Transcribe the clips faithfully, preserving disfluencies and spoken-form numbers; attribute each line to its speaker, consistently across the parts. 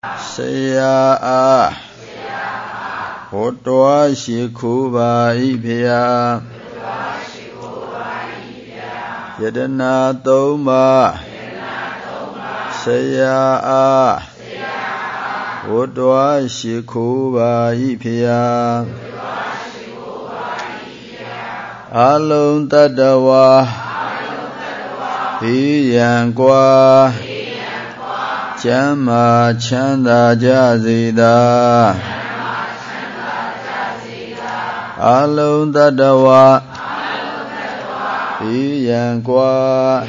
Speaker 1: Saya Hotoa Shikuba Ipya Yadana Toma Saya Hotoa Shikuba Ipya Alung Tadawa Hiyan Kwa Chama Chanda Jazida Alung Tadawa Hiyan Kwa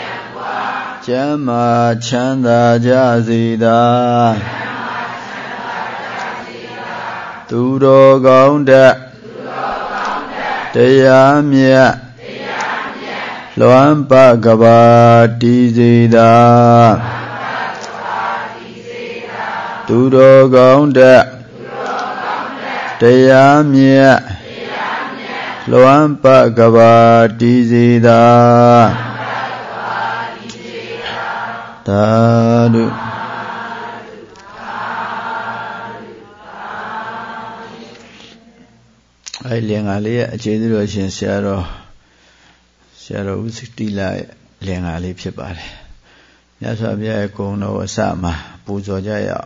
Speaker 1: Chama Chanda Jazida Turo Gaunda Tayamya Luampa Gabati Zida Turo Gaunda Tayamya Luampa Gabati Zida Tadu Ai liền ngã lý ạ, chế rồi xin xe rồi xe rồi út tí lại liền ngã lýဖြစ်bà này nhá xoa bia cùng nó xa mà bù cho chạy ạ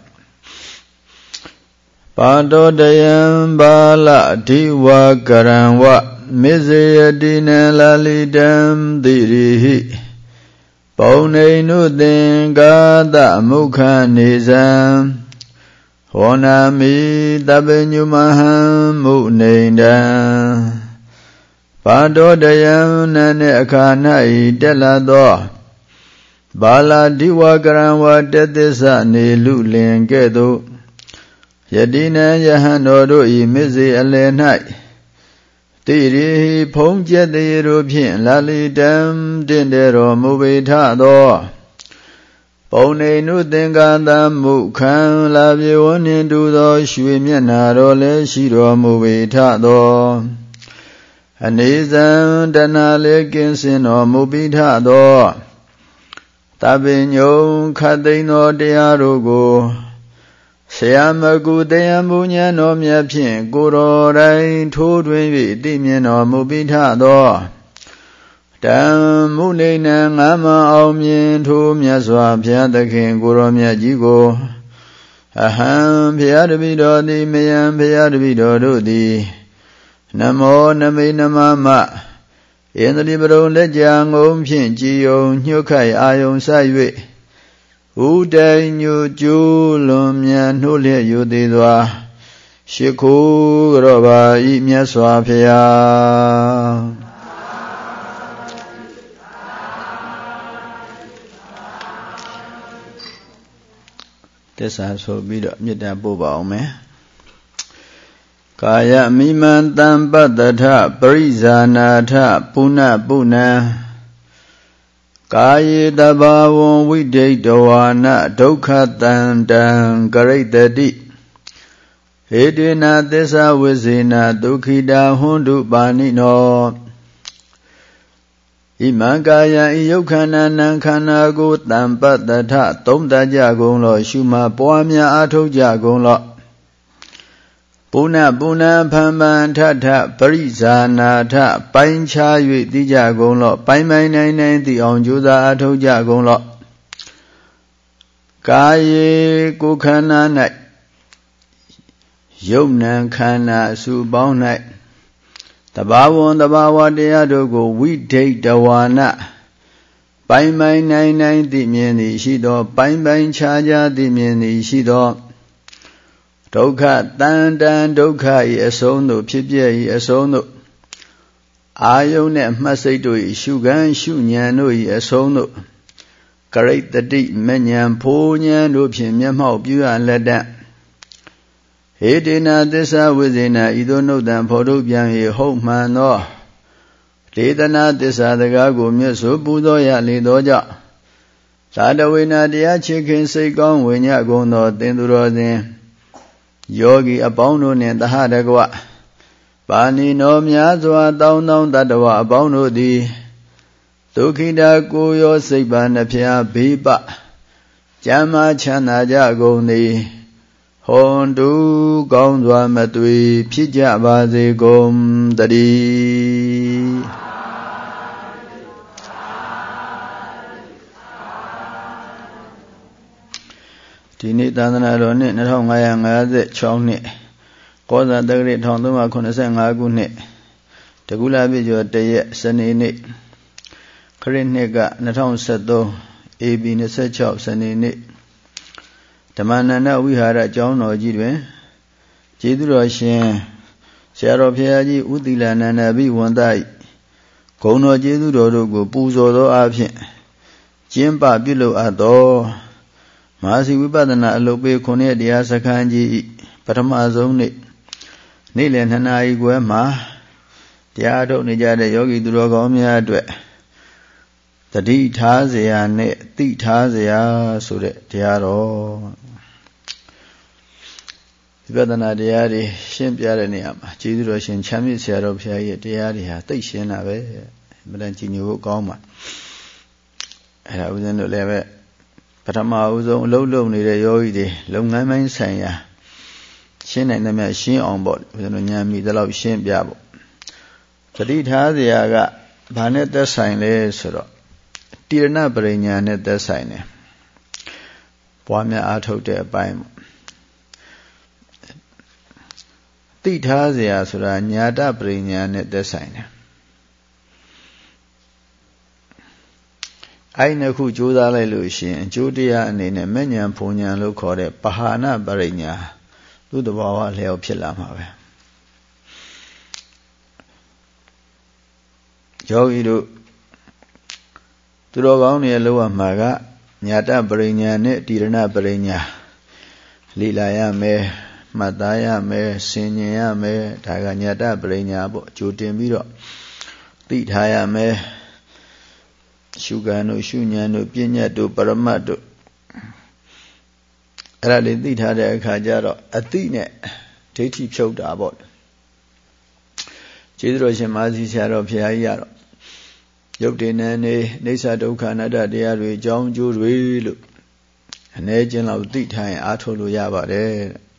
Speaker 1: Bà đô dayan bà lạ đi wa karan wa mê dê đi nè la li đam đi ri hi Bầu này nụ tình gà tạ mù khá nì giam Hồ nà mi ta bê nhu ma hàm mụ nê đà Bà đô dayan nà nè khá nai đê la đô Bà lạ đi wa karan wa đê tê sa nê lụ liền kê tụ Yadina Yahano do I Mizi Alenai Tiri Pong Jet the European Lali Dam Dindero Mubita do Pone Nutinganda Mukan Lavi one into the Shwimiana Role Shiro Mubita do Anizan Danale Kinsin or Mubita do Tabino Kadino Diarugo Sayamagu Deyamunya no Myapin, Guru Rai, two twenty, Dimian or Mubita do Dam Munina, Ama Omien, two Myaswa, Piata King, Guru Myajigo Aham, Piatabido, the Mayan Piatabido, Dudi Namo Namina Mama In the Libero Lejang Om Pin, Gio, Nukai, Ion Saiwe Uday nyu ju lum nyan hu liet yu ti twa Shikhu roba yi myat swa phaya Tessa so pi do meet ta poh pa aung me Kaya miman tam pattha parizanatha puna puna Kaya dabawon videtawana dukha tantan karitati Hedina tessa visena dukhita hundu panino Iman kaya iyukhana nankhana ko tampattha tomta ja gung lo shuma pwa mya a thuk ja gung lo Puna puna phampan thatha parizanatha pain cha yue ti ja gung lo pain pain nai nai ti aung jyu sa a thuk ja gung lo Kaye ko khana nai yuk nan khana su paung nai Tabawon tabawa taya do ko videtawana pain pain nai nai ti myin ni shi do pain pain cha ja ti myin ni shi do Dukha tan tan dukha yi asong do phit pyat yi asong do Ayong ne mat siat do yi shu kan shu nyan do yi asong do Karitati manyan pho nyan do phit myat mhauk pyu ya lat tat Hedina tessa visena ido nuttan phoထုတ်ပြန်၍ဟုတ်မှန်သောဒေသနာသစ္စာစကားကိုမြတ်စွာပူဇော်ရလေသောကြောင့်သာတဝေနတရားချစ်ခင်စိတ်ကောင်းဝိညာဉ်ကုန်သောသင်သူတော်စဉ်ယောဂီအပေါင်းတို့နှင့်တဟတကွပါဏိနောများစွာတောင်းတောင်းတတ္တဝအပေါင်းတို့သည်ဒုက္ခိတာကိုရောစိတ်ပါနှဖျားဘေးပကျမ်းမာချမ်းသာကြကုန်သည်ဟွန်တူကောင်းစွာမသွေဖြစ်ကြပါစေကုန်တည်းဒီနေ့သာသနာတော်နှစ်နှစ်nghìn၅trăm၅十၆နှစ်ကောဇာတက္ကရာတစ်သုံးခုနှစ်၅ခုနှစ်တကူလာပြည့်ကျော်တရက်စနေနေ့ခရစ်နှစ်က၂၀၁၃အေပီ၂၆စနေနေ့ဓမ္မနန္ဒဝိဟာရကျောင်းတော်ကြီးတွင်ကျေးဇူးတော်ရှင်ဆရာတော်ဘုရားကြီးဥသီလနန္ဒဘိဝန္တ၏ဂုဏ်တော်ကျေးဇူးတော်တို့ကိုပူဇော်သောအားဖြင့်ကျင်းပပြုလုပ်အပ်သောမဟာစီဝိပဿနာအလုပ်ပေးခုနှစ်တရားစခန်းကြီးပထမဆုံးနေ့နေ့လယ်နှစ်နာရီခွဲမှာတရားထုတ်နေကြတဲ့ယောဂီသူတော်ကောင်းများအတွက်တတိထားเสียနဲ့တိထားเสียဆိုတဲ့တရားတော်ဝိပဿနာတရားတွေရှင်းပြတဲ့နေရာမှာကျေးဇူးတော်ရှင်ချမ်းမြေ့ဆရာတော်ဘုရားရဲ့တရားတွေဟာသိရှင်းတာပဲအမှန်တန်ကြည်ညိုဖို့ကောင်းပါအဲ့ဒါဦးဇင်းတို့လည်းပဲပထမဦးဆုံးအလုပ်လုပ်နေတဲ့ယောဂီတွေလုပ်ငန်းပိုင်းဆိုင်ရာရှင်းနိုင်တဲ့မြတ်ရှင်းအောင်ပေါ့ဦးဇင်းတို့ဉာဏ်မိသလောက်ရှင်းပြဖို့တတိထားเสียကဘာနဲ့သက်ဆိုင်လဲဆိုတော့တိရဏပရိညာနဲ့သက်ဆိုင်တယ်ပွားများအားထုတ်တဲ့အပိုင်းပေါ့တိထားเสียဆိုတာညာတပရိညာနဲ့သက်ဆိုင်တယ်အဲ့နှစ်ခုကြိုးစားလိုက်လို့ရှိရင်အကျိုးတရားအနေနဲ့မဉ္ဇဉ်ဖုန်ဉဏ်လို့ခေါ်တဲ့ပဟာနပရိညာသူ့တဘာဝလျောက်ဖြစ်လာမှာပဲယောဂီတို့သူတော်ကောင်းတွေလောက်ရမှာကညာတပရိညာနဲ့တိရဏပရိညာလိလာရမယ်မှတ်သားရမယ်ဆင်ញင်ရမယ်ဒါကညာတပရိညာပေါ့ကြိုတင်ပြီးတော့သိထားရမယ်ရှုခံတို့ရှုဉဏ်တို့ပညာတို့ပရမတ်တို့အဲ့ဒါလေးသိထားတဲ့အခါကျတော့အတိနဲ့ဒိဋ္ဌိဖြုတ်တာပေါ့ကျေးဇူးတော်ရှင်မဟာစီဆရာတော်ဘုရားကြီးကတော့ယုတ်တေနံနေအိဋ္ဌဒုက္ခအနတ္တတရားတွေအကြောင်းကျိုးတွေလို့အ ਨੇ ချင်းလောက်သိထားရင်အားထုတ်လို့ရပါတယ်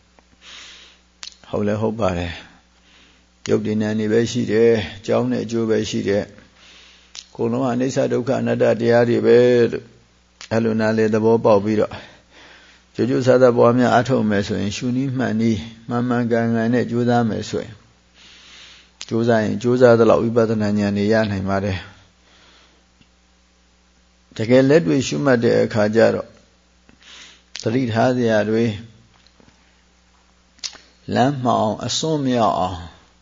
Speaker 1: ဟုတ်လဲဟုတ်ပါတယ်ယုတ်တေနံနေပဲရှိတယ်အကြောင်းနဲ့အကျိုးပဲရှိတယ်ကိုယ်လုံးကအိဋ္ဌဒုက္ခအနတ္တတရားတွေပဲလို့အဲ့လိုနားလေသဘောပေါက်ပြီးတော့ကြိုးကြိုးစားစားပွားများအားထုတ်မယ်ဆိုရင်ရှုနည်းမှန်နည်းမှန်မှန်ကန်ကန်နဲ့ကြိုးစားမယ်ဆိုရင်ကြိုးစားရင်ကြိုးစားသလောက်ဝိပဿနာဉာဏ်တွေရနိုင်ပါတယ်တကယ်လက်တွေ့ရှုမှတ်တဲ့အခါကျတော့သတိထားစရာတွေလမ်းမှောင်အစွန်းမြောက်အောင်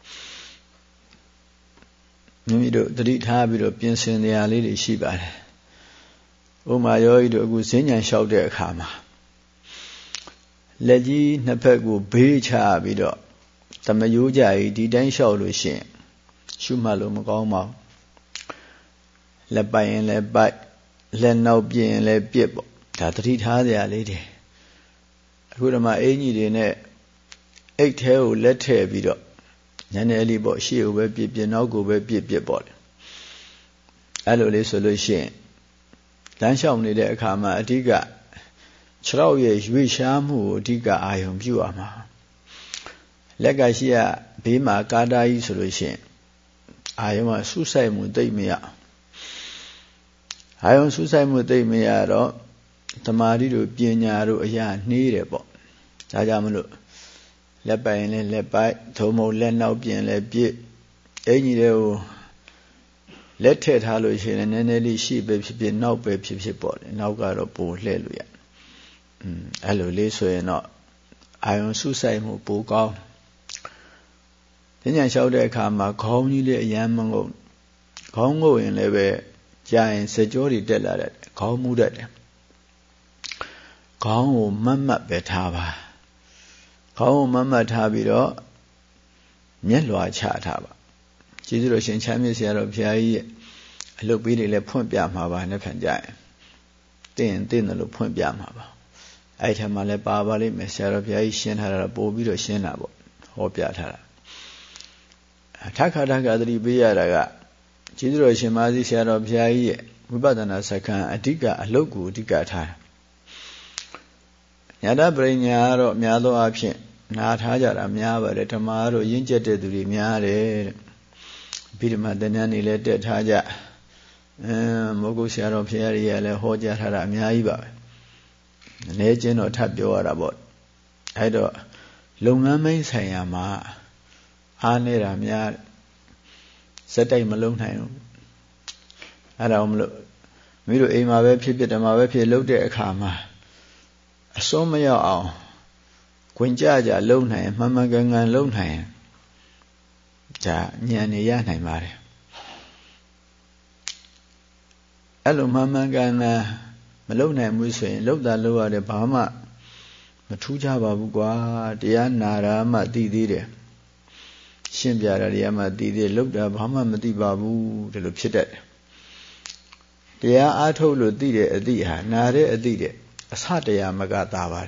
Speaker 1: မိမိတို့သတိထားပြီးတော့ပြင်ဆင်နေရလေးတွေရှိပါတယ်ဥမာယောဂီတို့အခုဈဉ္ဉံလျှောက်တဲ့အခါမှာလက်ကြီးနှစ်ဖက်ကိုဘေးချပြီးတော့သမယိုးကြကြီးဒီတိုင်းလျှောက်လို့ရှိရင်ရှုမှတ်လို့မကောင်းပါဘူးလက်ပိုက်ရင်လည်းပိုက်လက်နောက်ပြင်းရင်လည်းပြစ်ပေါ့ဒါသတိထားစရာလေးတွေအခုဓမ္မအင်ကြီးတွေနဲ့အိတ်ထဲကိုလက်ထည့်ပြီးတော့ညနေလေးပေါ့ရှေ့ကိုပဲပြစ်ပြစ်နောက်ကိုပဲပြစ်ပြစ်ပေါ့လေအဲ့လိုလေးဆိုလို့ရှိရင်လမ်းလျှောက်နေတဲ့အခါမှာအဓိကခြေထောက်ရဲ့ရွေ့ရှားမှုကိုအဓိကအာရုံပြုရမှာလက်ကရှိရဘေးမှာကာတာကြီးဆိုလို့ရှိရင်အာယုံကဆုဆိုင်မှုသိမ့်မရအာယုံဆုဆိုင်မှုသိမ့်မရတော့သမာဓိတို့ပညာတို့အရာနှေးတယ်ပေါ့ဒါကြောင့်မလို့လက်ပိုင်ရင်လည်းလက်ပိုက်ထုံမုံလက်နောက်ပြင်လည်းပြစ်အင်ကြီးတွေကိုလက်ထည့်ထားလို့ရှိရင်နည်းနည်းလေးရှိပဲဖြစ်ဖြစ်နောက်ပဲဖြစ်ဖြစ်ပေါ့လေနောက်ကတော့ပိုလှည့်လို့ရอืมအဲ့လိုလေးဆိုရင်တော့အာယုံဆုဆိုင်မှုပိုကောင်းဉာဏ်လျှောက်တဲ့အခါမှာခေါင်းကြီးလေးအယမ်းမငုံခေါင်းငုံရင်လည်းပဲကြာရင်စကြောတွေတက်လာတယ်ခေါင်းမူတတ်တယ်ခေါင်းကိုမတ်မတ်ပဲထားပါခေါင်းကိုမတ်မတ်ထားပြီးတော့မျက်လွှာချထားပါကျေးဇူးတော်ရှင်ချမ်းမြေ့ဆရာတော်ဘုရားကြီးရဲ့အလုပ်ပေးတွေလည်းဖွင့်ပြမှာပါနဲ့ခံကြရင်တင်းတင်းတယ်လို့ဖွင့်ပြမှာပါအဲ့ထက်မှလည်းပါပါလိမ့်မယ်ဆရာတော်ဘုရားကြီးရှင်းထားတာပို့ပြီးတော့ရှင်းတာပေါ့ဟောပြထားတာထခါထခါသတိပေးရတာကကျေးဇူးတော်ရှင်မကြီးဆရာတော်ဘုရားကြီးရဲ့ဝိပဿနာစခန်းအဓိကအလုပ်ကိုအဓိကထား Yada Brignaro, Miado Action, not Hajara, Miava, Tamaro, Yinjete to the Miare, Pidma Denani let Haja, Mogusiaro Pierre, Hoja Hara, Miaiba, Legend or Tapio about. I do Lunga may say, Ama, Anera Miar, Satai Malone time. I don't look. We do aim our web people, and my web here looked at a karma. A so many hour. Quinjaja, lone hand, Mamma Ganga, lone hand. Ja, Yanni Yanni Mari. Hello, Mamma Ganga, Malone and Musse, looked at lower the Bahama. Matuja Babugua, Diana, Mati Dide. Shimbiara, Yama Dide, looked at Bahama Mati Babu, the look at. Yeah, I told you, did a dear, Nare a did as hot a Magata.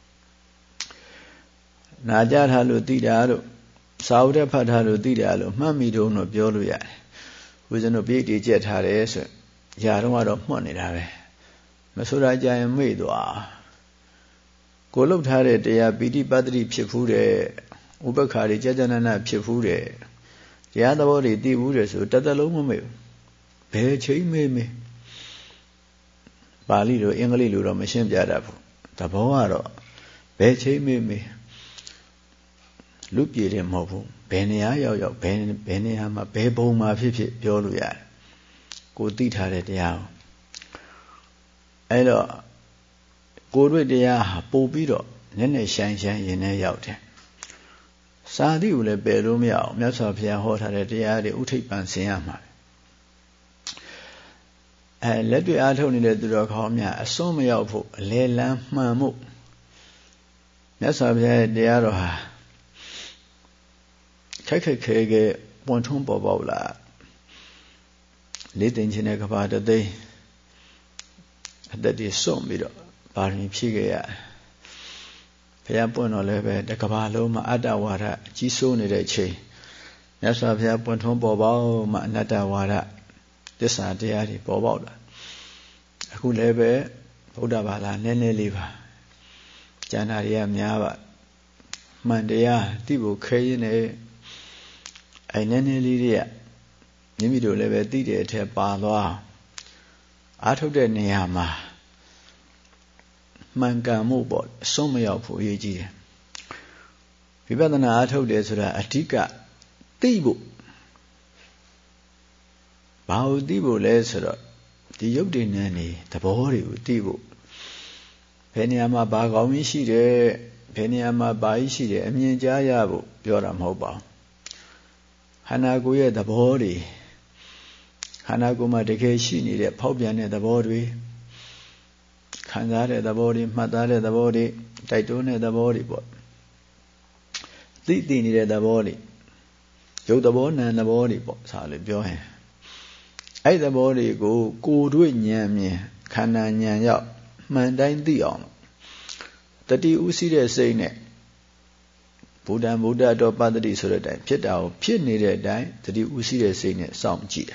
Speaker 1: Najar Halu Didaro, Sauda Padhalu Didalo, Mammy don't know Bioluya, with an obedient jet had answer. Yaron of money, Masura Jayam Medua. Go looked at it, they are Bidi Badri Pifude, Ubakari Jajanana Pifude. The other body did wood, so Tadalome. Beche me. Bali do English Luro machine Jadabu. Taboaro. Beche me. Loop ye him hobu. Benia yo ben beniama bebo ma pipi yoluya. Go did had it yao. Elo. Go with the ya bobido. Nene shine shine in a yacht. Sadi ule bedum yao. Masa pia hot had it ya the Utipan Siama. And let me add only the dog home, a so may output, lay lamp, mammo. That's how the Aroha. Take a keg, one tomb bobola. Lit in Chineka the day. That is so middle, Barney Pigaya. Piapuno leve, the Cabaloma, Adawara, Gisoni de Che. That's how the Ponton Bobo, Natawara. This idea is Bobola. Who live Bodabala, Nene Liva, Janaria Miava, Mandea, Tibu Kayene, a Nene Lidia, Nimido Leve Dide te Baloa, Ato de Neama, Manga Mobot, Somio for Yegi. We better not Ato de Atika, Tibu. Bao Dibu Lesser, the Yodi Nanny, the body with Dibu. Peniama Bagomishi de Peniama Baishi de Emian Jayabu, Yoram Hoba. Hanaguya the body. Hanaguma de Keshini, the Pobian the body. Kandare the body, Madare the body, Taitone the body. Titini the body. Yodabon and the body, Sally Biohe. Either body go good with Yammy, Cananya Yap, Mandine Dion. The Usi de Sane Buddha Buddha do Padri Suradan, Pit out, Pit needed die, the Usi de Sane, some cheer.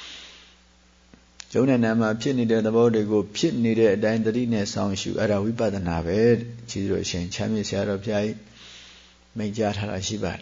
Speaker 1: Jonah Nama Pit needed the body go, Pit needed dine the dinner sound shoe at a whipper than a bed, Chidro Shan Chamis Yarab make Jat Harashibat.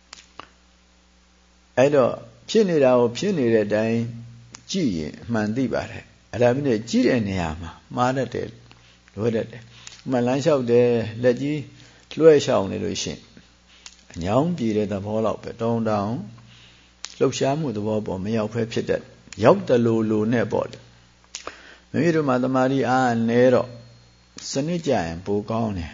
Speaker 1: I do, Pit needed our Pit needed dine. G. Mandibare. Alamine G and Yama, Mother dead. What it? My lunch out there, let ye, Chloe Shawn illusion. And young Peter the ball up, down down. Look sham with the wobble, may I prep that. Yop the low low nebod. Maybe to Mother Maria and Nero. Sanija and Bogone.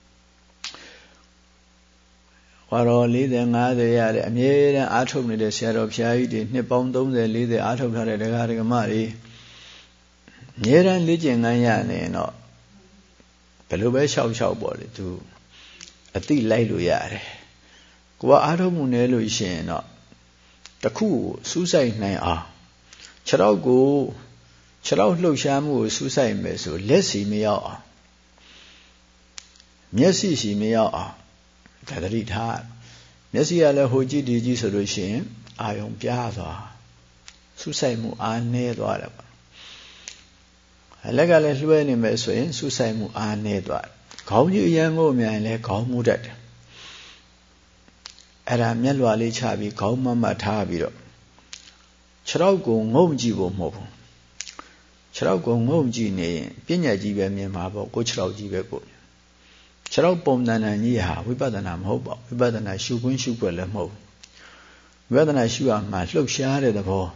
Speaker 1: Or all leading other a mere atom in the shadow of Shai, Nippon don't they lead the atom of the Garamari. Near and legion Ayane, no. Pelube shall shout body to a tea lailu yare. Go atom unelu ishe no. The cool, suicide nay ah. Charao go, Charao look shamu, suicide meso, less see me ah. Messi see me ah. That hard. Nessia Hoji Digi solution, I on Piazza. Susaimu Ane Dwara. A legal Lueni Messoin, Susaimu Ane Dwar. ခေါင်းကြီးအရင်ကိုမြန်လဲခေါင်းမူတတ်တယ်အဲ့ဒါမျက်လွှာလေးချပြီးခေါင်းမမတ်ထားပြီးတော့ခြေထောက်ကိုငုံကြည့်ဖို့မဟုတ်ဘူးခြေထောက်ကိုငုံကြည့်နေရင်ပညာကြီးပဲမြင်မှာပေါ့ကိုခြေထောက်ကြီးပဲကိုခြေထောက်ပုံသဏ္ဍာန်ကြီးဟာဝိပဿနာမဟုတ်ပါဘူးဝိပဿနာရှုခွင့်ရှုွက်လည်းမဟုတ်ဘူးဝိပဿနာရှုရမှာလှုပ်ရှားတဲ့သဘော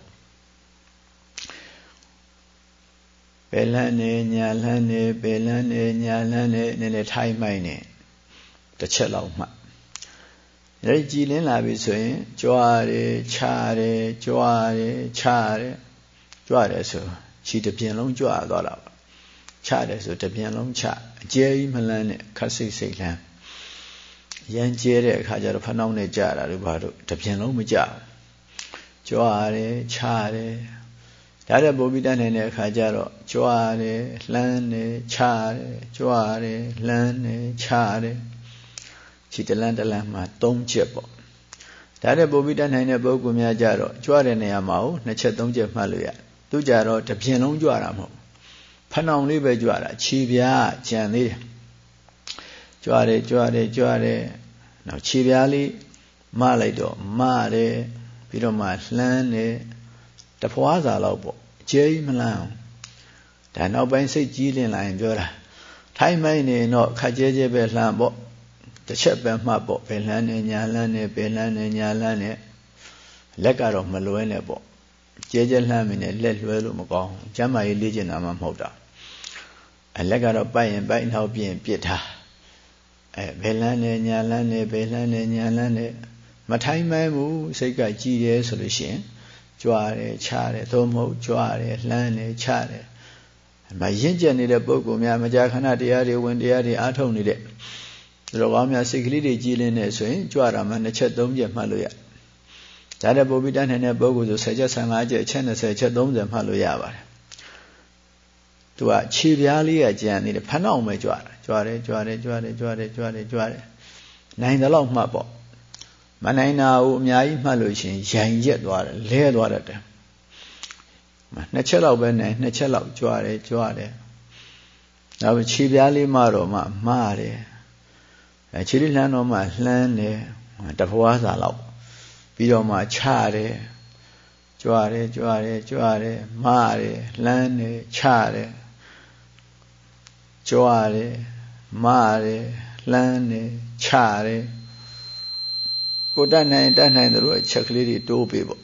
Speaker 1: ပယ်လန်းနေညာလန်းနေပယ်လန်းနေညာလန်းနေနည်းနည်းထိုင်းမိုင်းနေတစ်ချက်လောက်မှဒါကြည်လင်းလာပြီဆိုရင်ကြွားတယ်ခြားတယ်ကြွားတယ်ခြားတယ်ကြွားတယ်ဆိုခြေတစ်ပြင်လုံးကြွားသွားတာပါခြားတယ်ဆိုတစ်ပြင်လုံးခြားအကျဲကြီးမလန်းနဲ့ခက်စိတ်စိတ်လန်းရမ်းကျဲတဲ့အခါကျတော့ဖနှောင်းနဲ့ကြာတာတို့ဘာတို့တစ်ပြင်လုံးမကြကြွားတယ်ခြားတယ်ဒါတဲ့ပုံပြီးတတ်နိုင်တဲ့အခါကျတော့ကြွားတယ်လှမ်းတယ်ခြားတယ်ကြွားတယ်လှမ်းတယ်ခြားတယ်ခြေတလန်းတလန်းမှာသုံးချက်ပေါ့ဒါတဲ့ပုံပြီးတတ်နိုင်တဲ့ပုဂ္ဂိုလ်များကြတော့ကြွားတဲ့နေရာမှာကိုနှစ်ချက်သုံးချက်မှတ်လို့ရသူကြတော့တစ်ပြင်လုံးကြွားတာမဟုတ်ဖနှောင်လေးပဲကြွားတာခြေပြားကြံသေးတယ်ကြွားတယ်ကြွားတယ်ကြွားတယ်နောက်ခြေပြားလေးမလိုက်တော့မတယ်ပြီးတော့မှလှမ်းတယ်တဖွာစာလောက်ပေါ့အကျဲကြီးမလန်းအောင်ဒါနောက်ပိုင်းစိတ်ကြီးလင်းလာရင်ပြောတာထိုင်းမိုင်းနေတော့ခက်ကျဲကျဲပဲလှမ်းပေါ့တစ်ချက်ပဲမှတ်ပေါ့ဘယ်လှမ်းနေညာလှမ်းနေဘယ်လှမ်းနေညာလှမ်းနေလက်ကတော့မလွဲနဲ့ပေါ့ကျဲကျဲလှမ်းမိနေလက်လွဲလို့မကောင်းကျမ်းမာရေးလေ့ကျင့်တာမှမဟုတ်တာအလက်ကတော့ပိုက်ရင်ပိုက်နောက်ပြင်းပြစ်ထားအဲဘယ်လှမ်းနေညာလှမ်းနေဘယ်လှမ်းနေညာလှမ်းနေမထိုင်းမိုင်းဘူးစိတ်ကကြည်တယ်ဆိုလို့ရှိရင်ကြွားတယ်ခြားတယ်သို့မဟုတ်ကြွားတယ်လှမ်းတယ်ခြားတယ်မရင့်ကျက်နေတဲ့ပုဂ္ဂိုလ်များမကြာခဏတရားတွေဝင်တရားတွေအားထုတ်နေတဲ့သူတော်ကောင်းများစိတ်ကလေးတွေကြည်လင်းနေဆိုရင်ကြွားတာမှနှစ်ချက်သုံးချက်မှတ်လို့ရဒါတဲ့ပုံပြီးတတ်နိုင်တဲ့ပုဂ္ဂိုလ်ဆိုဆယ်ချက်ဆယ်ငါးချက်အချက်နှစ်ဆယ်ချက်သုံးဆယ်မှတ်လို့ရပါတယ်သူကခြေပြားလေးကကြံနေတယ်ဖနှောင်းပဲကြွားတယ်ကြွားတယ်ကြွားတယ်ကြွားတယ်ကြွားတယ်ကြွားတယ်ကြွားတယ်နိုင်တယ်လို့မှတ်ပေါ့မနိုင်တာကိုအများကြီးမှတ်လို့ရှိရင်ရိုင်ရက်သွားတယ်လဲသွားတတ်တယ်နှစ်ချက်လောက်ပဲနိုင်နှစ်ချက်လောက်ကြွားတယ်ကြွားတယ်နောက်ခြေပြားလေးမှတော့မှမှားတယ်အဲခြေလေးလှမ်းတော့မှလှမ်းတယ်တဖွာစာလောက်ပြီးတော့မှခြားတယ်ကြွားတယ်ကြွားတယ်ကြွားတယ်မှားတယ်လှမ်းတယ်ခြားတယ်ကြွားတယ်မှားတယ်လှမ်းတယ်ခြားတယ်ကိုတတ်နိုင်တတ်နိုင်တို့အချက်ကလေးတွေတိုးပေးပေါ့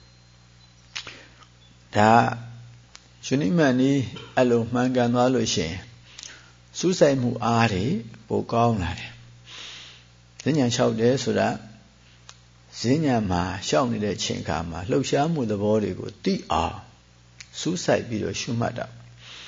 Speaker 1: ဒါရှင်နိမန်ဤအဲ့လိုမှန်ကန်သွားလို့ရှိရင်စူးစိုက်မှုအားတွေပိုကောင်းလာတယ်ဈဉ္ဉံလျှောက်တယ်ဆိုတာဈဉ္ဉံမှာရှောက်နေတဲ့ချိန်ခါမှာလှုပ်ရှားမှုသဘောတွေကိုသိအောင်စူးစိုက်ပြီးတော့ရှုမှတ်တာ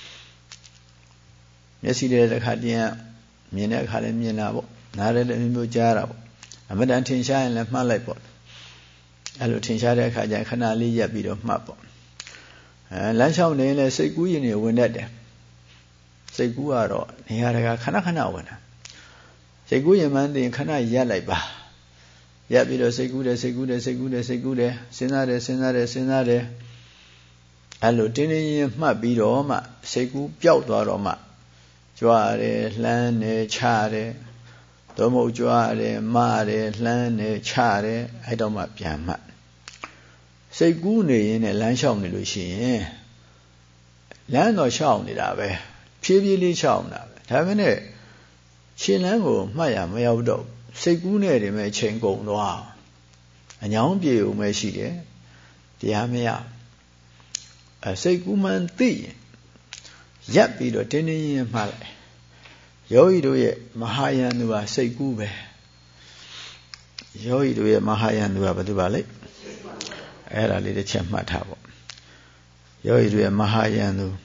Speaker 1: မျက်စိတဲ့တစ်ခါတည်းမြင်တဲ့အခါလည်းမြင်တာပေါ့နားလည်းလည်းမျိုးကြားတာပေါ့အမတန်ထင်ရှားရင်လည်းမှတ်လိုက်ပေါ့အဲ့လိုထင်ရှားတဲ့အခါကျခဏလေးရပ်ပြီးတော့မှတ်ပေါ့အဲလမ်းလျှောက်နေရင်လည်းစိတ်ကူးရင်တွေဝင်တတ်တယ်စိတ်ကူးကတော့နေရာတကာခဏခဏဝင်တာစိတ်ကူးရင်မှန်းသိရင်ခဏရပ်လိုက်ပါရပ်ပြီးတော့စိတ်ကူးတယ်စိတ်ကူးတယ်စိတ်ကူးတယ်စိတ်ကူးတယ်စဉ်းစားတယ်စဉ်းစားတယ်စဉ်းစားတယ်အဲ့လိုတင်းတင်းရင်မှတ်ပြီးတော့မှစိတ်ကူးပျောက်သွားတော့မှကြွားတယ်လှမ်းတယ်ခြားတယ်သို့မဟုတ်ကြွားတယ်မှားတယ်လှမ်းတယ်ခြားတယ်အဲ့တော့မှပြန်မှတ်စိတ်ကူးနေရင်လည်းလမ်းလျှောက်နေလို့ရှိရင်လမ်းတော့လျှောက်နေတာပဲဖြည်းဖြည်းလေးလျှောက်နေတာပဲဒါပေမဲ့ခြေလမ်းကိုမှတ်ရမရောက်တော့စိတ်ကူးနေတယ်မဲ့ချိန်ကုန်သွားအညောင်းပြေုံပဲရှိတယ်တရားမရအဲစိတ်ကူးမှန်သိရင်ရပ်ပြီးတော့တင်းတင်းရင်မှတ်လိုက်ယောဂီတို့ရဲ့မဟာယန္တုဟာစိတ်ကူးပဲယောဂီတို့ရဲ့မဟာယန္တုဟာဘာလို့ပါလဲအဲ့ဒါလေးတစ်ချက်မှတ်ထားပေါ့ယောဂီတို့ရဲ့မဟာယန္တု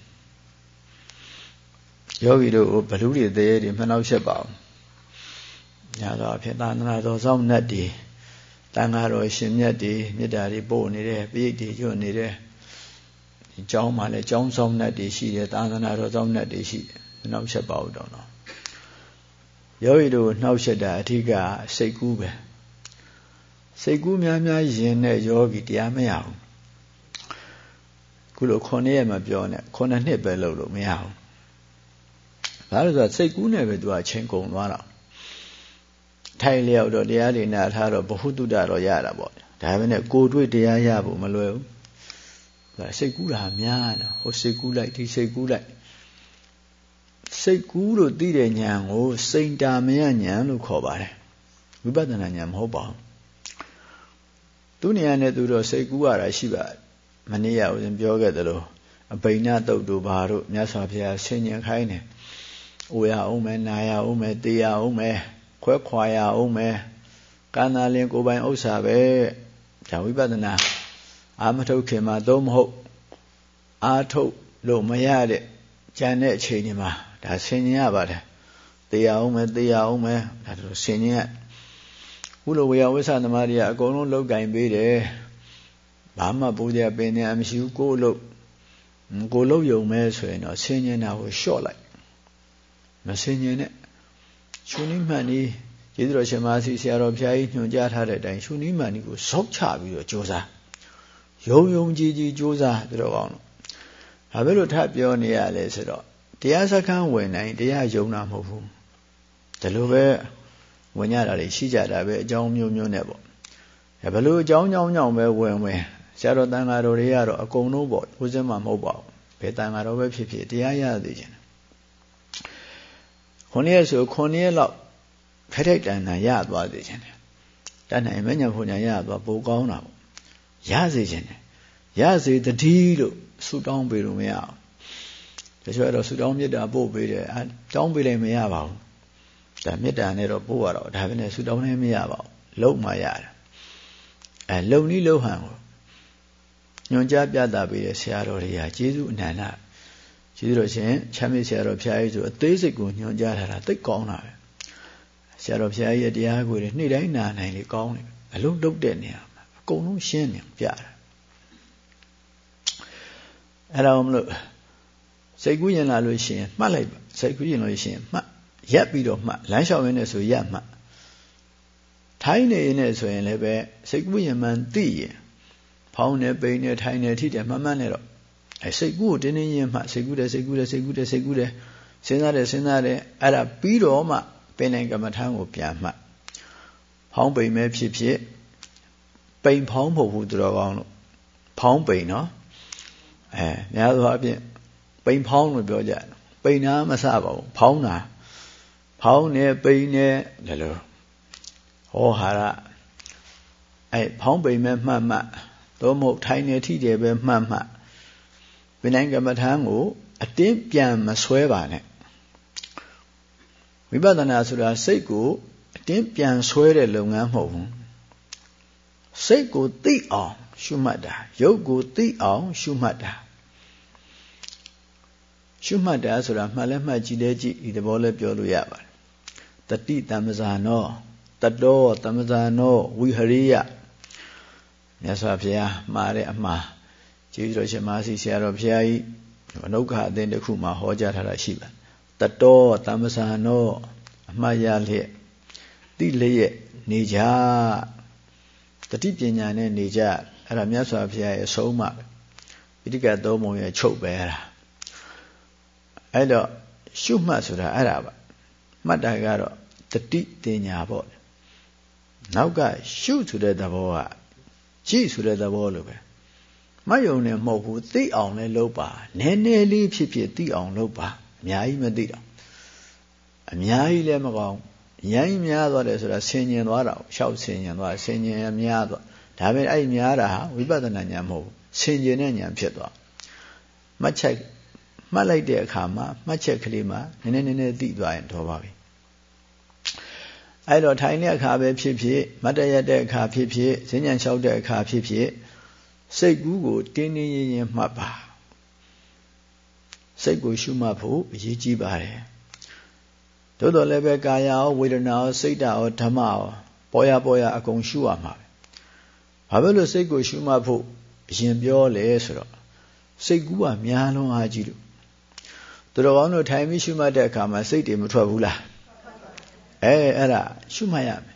Speaker 1: ယောဂီတို့ဘလူတွေသေးတွေမနှောက်ချက်ပါအောင်ညာတော့ဖြစ်သာသနာတော်ဆောင်နှက်တွေတန်ဃာတော်ရှင်မြတ်တွေမေတ္တာတွေပို့နေတယ်ပိဋိတွေညွတ်နေတယ်ဒီကျောင်းမှာလည်းကျောင်းဆောင်နှက်တွေရှိတယ်သာသနာတော်ဆောင်နှက်တွေရှိတယ်မနှောက်ချက်ပါဘူးတော့နော်ယောဂီတို့နှောက်ချက်တာအဓိကစိတ်ကူးပဲစိတ်ကူးများများရင်တဲ့ယောဂီတရားမရဘူးခုလိုခုနှစ်ရက်မပြောနဲ့ခုနှစ်နှစ်ပဲလုပ်လို့မရဘူးဘာလို့ဆိုစိတ်ကူးနဲ့ပဲသူကချင်းကုန်သွားတာထိုင်လျောက်တော့တရားတွေနာထားတော့ဘဟုတုတ္တတော့ရတာပေါ့ဒါပေမဲ့ကိုယ်တွေ့တရားရဖို့မလွယ်ဘူးဒါစိတ်ကူးတာများတယ်ဟိုစိတ်ကူးလိုက်ဒီစိတ်ကူးလိုက်စိတ်ကူးလို့သိတဲ့ဉာဏ်ကိုစိတ်တာမယဉာဏ်လို့ခေါ်ပါတယ်ဝိပဿနာဉာဏ်မဟုတ်ပါဘူးသူနေရာနဲ့သူတော့စိတ်ကူးရတာရှိပါမနေ့ကဦးဇင်းပြောခဲ့သလိုအဘိညာတုတ်တို့ဘာတို့မြတ်စွာဘုရားဆင်ញင်ခိုင်းတယ်အိုရအောင်မယ်နာရအောင်မယ်တေရအောင်မယ်ခွဲခွာရအောင်မယ်ကာနာလင်ကိုယ်ပိုင်ဥစ္စာပဲဒါဝိပဿနာအာမထုတ်ခင်မှာသုံးမဟုတ်အာထုတ်လို့မရတဲ့ကြံတဲ့အချိန်တွေမှာဒါဆင်ញင်ရပါတယ်တေရအောင်မယ်တေရအောင်မယ်ဒါတို့ဆင်ញင်ရဘုလိုဝေယဝိသသမားတွေကအကုန်လုံးလောက်ကင်ပေးတယ်ဘာမှပူကြပင်နေအမရှိဘူးကိုယ်လို့ကိုယ်လို့ယုံမဲဆိုရင်တော့ဆင်ញင်တာကိုလျှော့လိုက်မဆင်ញင်နဲ့ရှုနိမှန်ဤကျေးဇူးတော်ရှင်မဆီဆရာတော်ဘုရားကြီးညွှန်ကြားထားတဲ့အတိုင်းရှုနိမှန်ဤကိုဇောက်ချပြီးတော့ကြိုးစားယုံယုံကြည်ကြည်ကြိုးစားပြီးတော့ကောင်းတော့ဘာဖြစ်လို့ထပ်ပြောနေရလဲဆိုတော့တရားစခန်းဝင်တိုင်းတရားယုံတာမဟုတ်ဘူးဒီလိုပဲဝင်ရတာတွေရှိကြတာပဲအကြောင်းမျိုးမျိုးနဲ့ပေါ့ဘယ်လိုအကြောင်းကြောင်းကြောင့်ပဲဝင်ဝင်ဆရာတော်တန်ဃာတော်တွေကတော့အကုန်လုံးပေါ့ဦးဇင်းမှမဟုတ်ပါဘူးဘယ်တန်ဃာတော်ပဲဖြစ်ဖြစ်တရားရသေးခြင်းခုနှစ်ရက်ဆိုခုနှစ်ရက်လောက်ဖက်ထိုက်တန်တန်ရသွားသေးခြင်းတန်နိုင်မညာဖို့ညာရသွားပိုကောင်းတာပေါ့ရစေခြင်းရစေတတိလို့ဆူတောင်းပေးလို့မရအောင်တချို့ကတော့ဆူတောင်းမြတ်တာပို့ပေးတယ်အဲတောင်းပေးလိုက်မရပါဘူးဒါမေတ္တာနဲ့တော့ပို့ရတော့ဒါပဲနဲ့ဆူတောင်းလည်းမရပါဘူးလုံမှရတယ်အဲလုံနည်းလုံဟန်ကိုညွန်ကြားပြတာပေးတဲ့ဆရာတော်တွေကကျေးဇူးအနန္တကျေးဇူးတော်ရှင်ချမ်းမြေ့ဆရာတော်ဘုရားကြီးဆိုအသေးစိတ်ကိုညွန်ကြားထားတာသိကောင်းတာပဲဆရာတော်ဘုရားကြီးရဲ့တရားကိုနေ့တိုင်းနာနိုင်လေကောင်းတယ်အလုံးတုတ်တဲ့နေရာမှာအကုန်လုံးရှင်းနေပြတာအဲ့ဒါမလို့စိတ်ကူးရင်လာလို့ရှိရင်မှတ်လိုက်ပါစိတ်ကူးရင်လို့ရှိရင်မှတ်ရက်ပြီးတော့မှတ်လမ်းလျှောက်ရင်းနဲ့ဆိုရက်မှတ်ထိုင်းနေရင်းနဲ့ဆိုရင်လည်းပဲစိတ်ကူးရင်မှန်သိရင်ဖောင်းနေပိန်နေထိုင်နေထိတယ်မှတ်မှတ်နေတော့အဲစိတ်ကူးကိုတင်းတင်းရင်မှစိတ်ကူးတယ်စိတ်ကူးတယ်စိတ်ကူးတယ်စိတ်ကူးတယ်စဉ်းစားတယ်စဉ်းစားတယ်အဲ့ဒါပြီးတော့မှပင်နိုင်ကမ္မထာကိုပြန်မှတ်ဖောင်းပိန်မဲ့ဖြစ်ဖြစ်ပိန်ဖောင်းဖို့ဘူးတော်ကောင်းလို့ဖောင်းပိန်နော်အဲများသောအားဖြင့်ပိန်ဖောင်းလို့ပြောကြတယ်ပိန်နာမစပါဘူးဖောင်းတာဖောင်းနေပိန်နေလည်းလို့ဟောဟာရအဲဖောင်းပိန်မဲ့မှတ်မှတ်တော့မဟုတ်ထိုင်နေထိတယ်ပဲမှတ်မှတ်ပင်နိုင်ကမ္မထာကိုအတင်းပြန်မဆွဲပါနဲ့ဝိပဿနာဆိုတာစိတ်ကိုအတင်းပြန်ဆွဲတဲ့လုပ်ငန်းမဟုတ်ဘူးစိတ်ကိုသိအောင်ရှုမှတ်တာရုပ်ကိုသိအောင်ရှုမှတ်တာရှုမှတ်တာဆိုတာမှတ်လဲမှတ်ကြည့်လဲကြည့်ဒီသဘောလဲပြောလို့ရပါတယ်တတိတမ္ပဇာနောတတောတမ္ပဇာနောဝိဟရိယမြတ်စွာဘုရားမှားတဲ့အမှားကျေးဇူးတော်ရှင်မဆီဆရာတော်ဘုရားကြီးအနုဂါအသင်တစ်ခုမှာဟောကြားထားတာရှိပါတယ်တတောတမ္ပဇာနောအမှားရလျက်တိလျက်နေကြတတိပညာနဲ့နေကြအဲ့ဒါမြတ်စွာဘုရားရဲ့အဆုံးအမပိဋကတ်သုံးပုံရဲ့ချုပ်ပဲအဲ့ဒါအဲ့တော့ရှုမှတ်ဆိုတာအဲ့ဒါပါမှတ်တာကတော့တတိတင်ညာပေါ့နောက်ကရှုဆိုတဲ့သဘောကကြည့်ဆိုတဲ့သဘောလိုပဲမှတ်ယုံနဲ့မဟုတ်ဘူးသိအောင်လည်းလုပ်ပါနည်းနည်းလေးဖြစ်ဖြစ်သိအောင်လုပ်ပါအများကြီးမသိတော့အများကြီးလည်းမကောင်းရိုင်းများသွားတယ်ဆိုတာဆင်ញင်သွားတာရှောက်ဆင်ញင်သွားဆင်ញင်များသွားဒါပဲအဲ့များတာဟာဝိပဿနာဉာဏ်မဟုတ်ဘူးဆင်ញင်တဲ့ဉာဏ်ဖြစ်သွားမှတ်ချက်မှတ်လိုက်တဲ့အခါမှာမှတ်ချက်ကလေးမှာနည်းနည်းနည်းနည်းသိသွားရင်တော့ပါပြီအဲ့တော့ထိုင်တဲ့အခါပဲဖြစ်ဖြစ်မတ်တရတဲ့အခါဖြစ်ဖြစ်ဈဉ္ဉံလျှောက်တဲ့အခါဖြစ်ဖြစ်စိတ်ကူးကိုတင်းတင်းရင်ရင်မှတ်ပါစိတ်ကိုရှုမှတ်ဖို့အရေးကြီးပါတယ်သို့တော်လည်းပဲကာယရောဝေဒနာရောစိတ်ဓာတ်ရောဓမ္မရောပေါ်ရပေါ်ရအကုန်ရှုရမှာပဲဘာဖြစ်လို့စိတ်ကိုရှုမှတ်ဖို့အရင်ပြောလဲဆိုတော့စိတ်ကူးကများလုံးအားကြီးလို့သူတော်ကောင်းတို့ထိုင်ပြီးရှုမှတ်တဲ့အခါမှာစိတ်တွေမထွက်ဘူးလားအဲအဲ့ဒါရှုမှတ်ရမယ်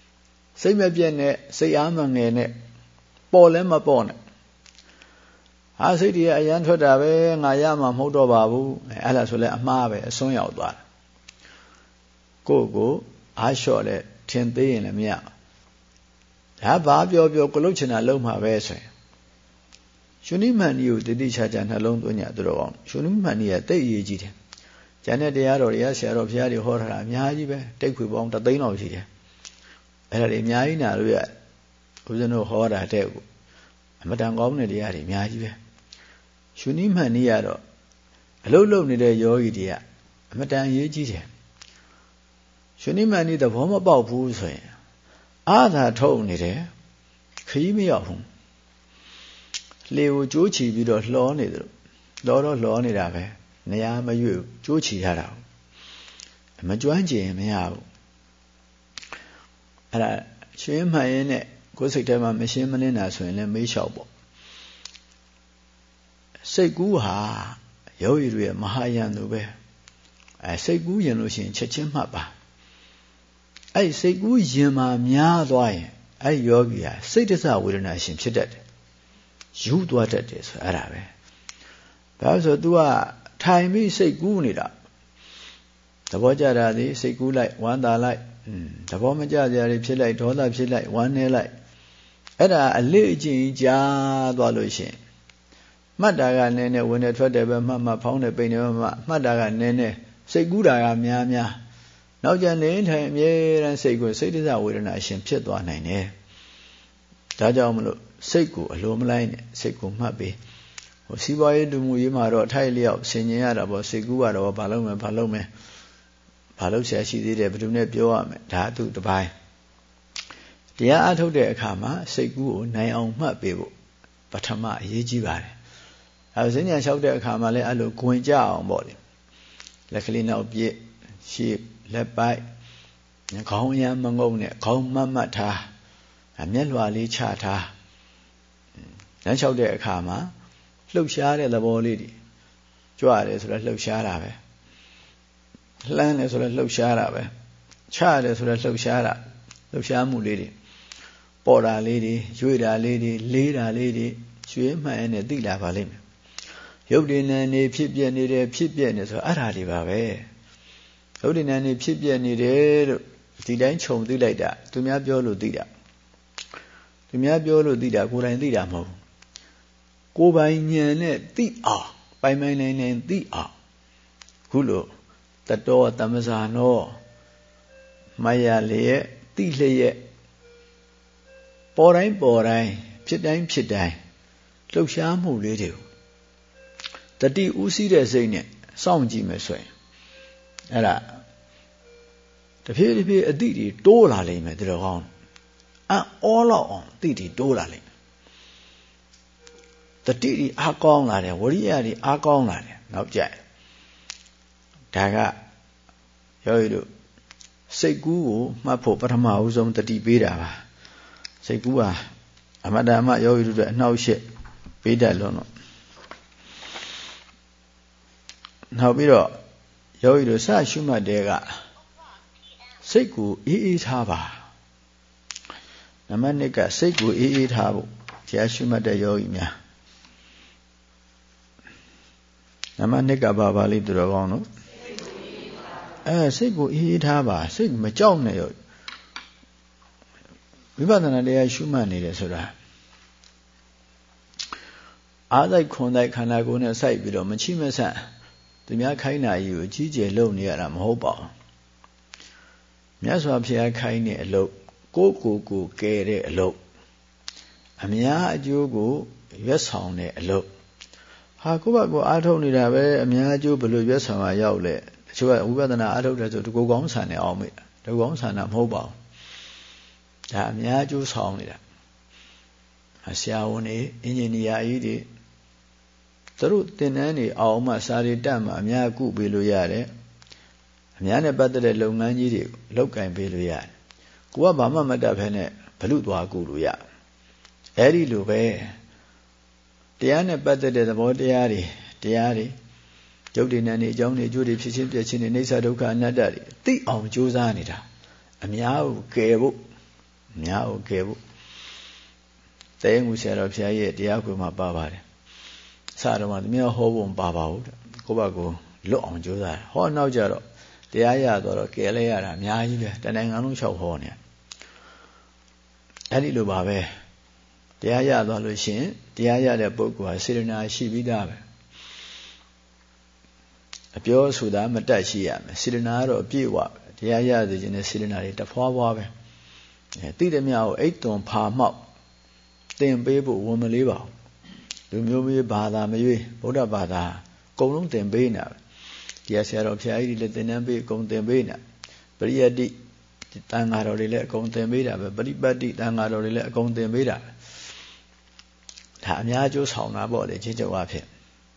Speaker 1: စိတ်မပြည့်နဲ့စိတ်အားမငယ်နဲ့ပေါ်လဲမပေါ်နဲ့ဟာစိတ်တွေအရန်ထွက်တာပဲငါရမှာမဟုတ်တော့ပါဘူးအဲ့ဒါဆိုလဲအမှားပဲအစွန်းရောက်သွားတာကိုယ့်ကိုအားလျှော့တဲ့ထင်သေးရင်လည်းမရဒါဘာပြောပြောကိုလုတ်ချင်တာလုံးမှာပဲဆိုရင်ရှင်နိမန်ကြီးကိုတတိချာချာနှလုံးသွင်းကြသူတော်ကောင်းရှင်နိမန်ကြီးကတိတ်အရေးကြီးတယ်ကျန်တဲ့တရားတော်တရားဆရာတော်ဘုရားတွေဟောထားတာအများကြီးပဲတိတ်ခွေပေါင်းတသိန်းလောက်ရှိတယ်အဲ့ဒါတွေအများကြီးနာလို့ရဦးဇင်းတို့ဟောတာတဲ့ကိုအမတန်ကောင်းတဲ့တရားတွေအများကြီးပဲရှင်နိမန်ကြီးကတော့အလုံးလုံးနေတဲ့ယောဂီတွေကအမတန်အရေးကြီးတယ်ရှင်နိမန်ကြီးသဘောမပေါက်ဘူးဆိုရင်အာသာထုတ်နေတယ်ခရီးမရောက်ဘူးလေကိုကြိုးချီပြီးတော့လှောနေတယ်လောတော့လှောနေတာပဲနေရာမရွေ့ကြိုးချီရတာမကျွမ်းကျင်မရဘူးအဲ့ဒါရှင်းမှန်ရင်နဲ့ကိုယ်စိတ်ထဲမှာမရှင်းမလင်းတာဆိုရင်လည်းမေးလျှောက်ပေါ့စိတ်ကူးဟာယောဂီတွေမဟာယံသူပဲအဲစိတ်ကူးရင်လို့ရှိရင်ချက်ချင်းမှတ်ပါအဲ့စိတ်ကူးရင်မှာများသွားရင်အဲ့ယောဂီဟာစိတ်တစ္ဆဝေဒနာရှင်ဖြစ်တတ်တယ်ယူသွားတတ်တယ်ဆိုအဲ့ဒါပဲဘာလို့ဆို तू ကထိုင်ပြီးစိတ်ကူးနေတာသဘောကျတာဒီစိတ်ကူးလိုက်ဝမ်းသာလိုက်သဘောမကျကြရဖြစ်လိုက်ဒေါသဖြစ်လိုက်ဝမ်းနေလိုက်အဲ့ဒါအလေးအကျင့်ကြားသွားလို့ရှင်မှတ်တာကနည်းနည်းဝင်နေထွက်တယ်ပဲမှတ်မှတ်ဖောင်းတယ်ပိန်တယ်မှတ်မှတ်တာကနည်းနည်းစိတ်ကူးတာကများများနောက်ကျနေထိုင်အမြဲတမ်းစိတ်ကိုစိတ်တစ္ဆဝေဒနာရှင်ဖြစ်သွားနိုင်တယ်ဒါကြောင့်မလို့စိတ်ကိုအလိုမလိုက်နဲ့စိတ်ကိုမှတ်ပြီးဟိုစီးပွားရေးလူမှုရေးမှာတော့အထိုက်လျောက်ဆင်ញင်ရတာပေါ့စိတ်ကူးကတော့ဘာလုပ်မလဲဘာလုပ်မလဲဘာလုပ်ဆရာရှိသေးတယ်ဘယ်သူနဲ့ပြောရမလဲဒါအတူတစ်ပိုင်းတရားအထုတ်တဲ့အခါမှာစိတ်ကူးကိုနိုင်အောင်မှတ်ပေးဖို့ပထမအရေးကြီးပါတယ်အဲစဉ္ညာလျှောက်တဲ့အခါမှာလည်းအဲ့လိုဂွင်ကြအောင်ပေါ့လေလက်ကလေးနောက်ပြည့်ရှေ့လက်ပိုက်ခေါင်းရမ်းမငုံနဲ့ခေါင်းမတ်မတ်ထားမျက်လွှာလေးချထားလမ်းလျှောက်တဲ့အခါမှာလှုပ်ရှားတဲ့သဘောလေးတွေကြွရတယ်ဆိုတော့လှုပ်ရှားတာပဲလှမ်းတယ်ဆိုတော့လှုပ်ရှားတာပဲချရတယ်ဆိုတော့လှုပ်ရှားတာလှုပ်ရှားမှုလေးတွေပေါ်တာလေးတွေရွေ့တာလေးတွေလေးတာလေးတွေရွှေမှန်နဲ့သိလာပါလိမ့်မယ်ရုပ်တည်နေနေဖြစ်ပြနေတယ်ဖြစ်ပြနေဆိုတော့အဲ့ဒါတွေပါပဲရုပ်တည်နေနေဖြစ်ပြနေတယ်လို့ဒီတိုင်းခြုံသိလိုက်တာသူများပြောလို့သိတာသူများပြောလို့သိတာကိုယ်တိုင်သိတာမဟုတ်ဘူးကိုယ်ပိုင်ဉာဏ်နဲ့သိအောင်ပိုင်ပိုင်နိုင်နိုင်သိအောင်ခုလိုတတောတမဇာနောမယလျက်သိလျက်ပေါ်တိုင်းပေါ်တိုင်းဖြစ်တိုင်းဖြစ်တိုင်းလှုပ်ရှားမှုလေးတွေကိုတတိဥစည်းတဲ့စိတ်နဲ့စောင့်ကြည့်မယ်ဆိုရင်အဲ့ဒါတဖြည်းဖြည်းအတိတွေတိုးလာလိမ့်မယ်တော်ကောင်းအောလောက်အောင်တိတိတိုးလာလိမ့်မယ်တတိတွေအားကောင်းလာတယ်ဝရိယတွေအားကောင်းလာတယ်နောက်ကြဒါကယောဂီတို့စိတ်ကူးကိုမှတ်ဖို့ပထမဦးဆုံးတတိပေးတာပါစိတ်ကူးဟာအမတ္တမယောဂီတို့အနှောက်အယှက်ပေးတတ်လို့တော့နောက်ပြီးတော့ယောဂီတို့စရှုမှတ်တဲ့ကစိတ်ကိုအေးအေးထားပါနံပါတ်နှစ်ကစိတ်ကိုအေးအေးထားဖို့တရားရှုမှတ်တဲ့ယောဂီများနံပါတ်နှစ်ကဘာပါလိမ့်သူတော်ကောင်းတို့အဲစိတ်ကိုအေးအေးထားပါစိတ်မကြောက်နဲ့ရောဝိပဿနာတရားရှုမှတ်နေတယ်ဆိုတာအားစိတ်ခွန်တိုက်ခန္ဓာကိုယ်နဲ့စိုက်ပြီးတော့မချိမဆန့်သူများခိုင်းတာကြီးကိုအကြီးကျယ်လုပ်နေရတာမဟုတ်ပါဘူးမြတ်စွာဘုရားခိုင်းတဲ့အလုပ်ကိုကိုကိုကဲတဲ့အလုပ်အများအကျိုးကိုရွတ်ဆောင်တဲ့အလုပ်ဟာကိုယ့်ဘက်ကိုအားထုတ်နေတာပဲအများအကျိုးဘယ်လိုရွတ်ဆောင်ရရောက်လဲတချို့ကဝိပဿနာအားထုတ်တယ်ဆိုတကူကောင်းဆန်နေအောင်မေ့တကူကောင်းဆန်တာမဟုတ်ပါဘူးဒါအများအကျိုးဆောင်နေတာဆရာဝန်တွေအင်ဂျင်နီယာကြီးတွေသူတို့သင်တန်းတွေအောင်မှစာရီတက်မှအများကုပေးလို့ရတယ်အများနဲ့ပတ်သက်တဲ့လုပ်ငန်းကြီးတွေလုပ်ကင်ပေးလို့ရတယ်ကိုကဘာမှမတတ်ဖဲနဲ့ဘလူသွားကုလို့ရအဲ့ဒီလိုပဲတရားနဲ့ပတ်သက်တဲ့သဘောတရားတွေတရားတွေရုပ်တည်နေနေအကြောင်းတွေအကျိုးတွေဖြစ်ချင်းပြည့်ချင်းတွေအိဋ္ဌဒုက္ခအနတ္တတွေသိအောင်ကြိုးစားနေတာအများကိုကယ်ဖို့အများကိုကယ်ဖို့တဲငူဆရာတော်ဘုရားရဲ့တရားခွေမှာပါပါတယ်စားတော့မှသမီးဟောဖို့မပါပါဘူးကိုယ့်ဘက်ကိုလွတ်အောင်ကြိုးစားဟောနောက်ကြတော့တရားရတော့တော့ကဲလဲရတာအများကြီးပဲတနိုင်ငံလုံးလျှောက်ဟောနေအဲ့ဒီလိုပါပဲတရားရသွားလို့ရှိရင်တရားရတဲ့ပုဂ္ဂိုလ်ဟာစေတနာရှိပြီးသားပဲအပြောဆိုတာမတတ်ရှိရမယ်စေတနာကတော့အပြည့်ဝပဲတရားရစေခြင်းနဲ့စေတနာတွေတဖွာဖွာပဲအဲသိတဲ့မြတ်ကိုအိတ်သွန်ဖာမောက်သင်ပေးဖို့ဝန်မလေးပါဘူးလူမျိုးမျိုးဘာသာမရွေးဗုဒ္ဓဘာသာအကုန်လုံးသင်ပေးနေတာဒီဆရာတော်ဖျားကြီးလည်းသင်တန်းပေးအကုန်သင်ပေးနေတာပရိယတ္တိတန်ဃာတော်တွေလည်းအကုန်သင်ပေးတာပဲပရိပတ်တိတန်ဃာတော်တွေလည်းအကုန်သင်ပေးတာဒါအများကျိုးဆောင်တာပေါ့လေချင်းချုပ်အဖြစ်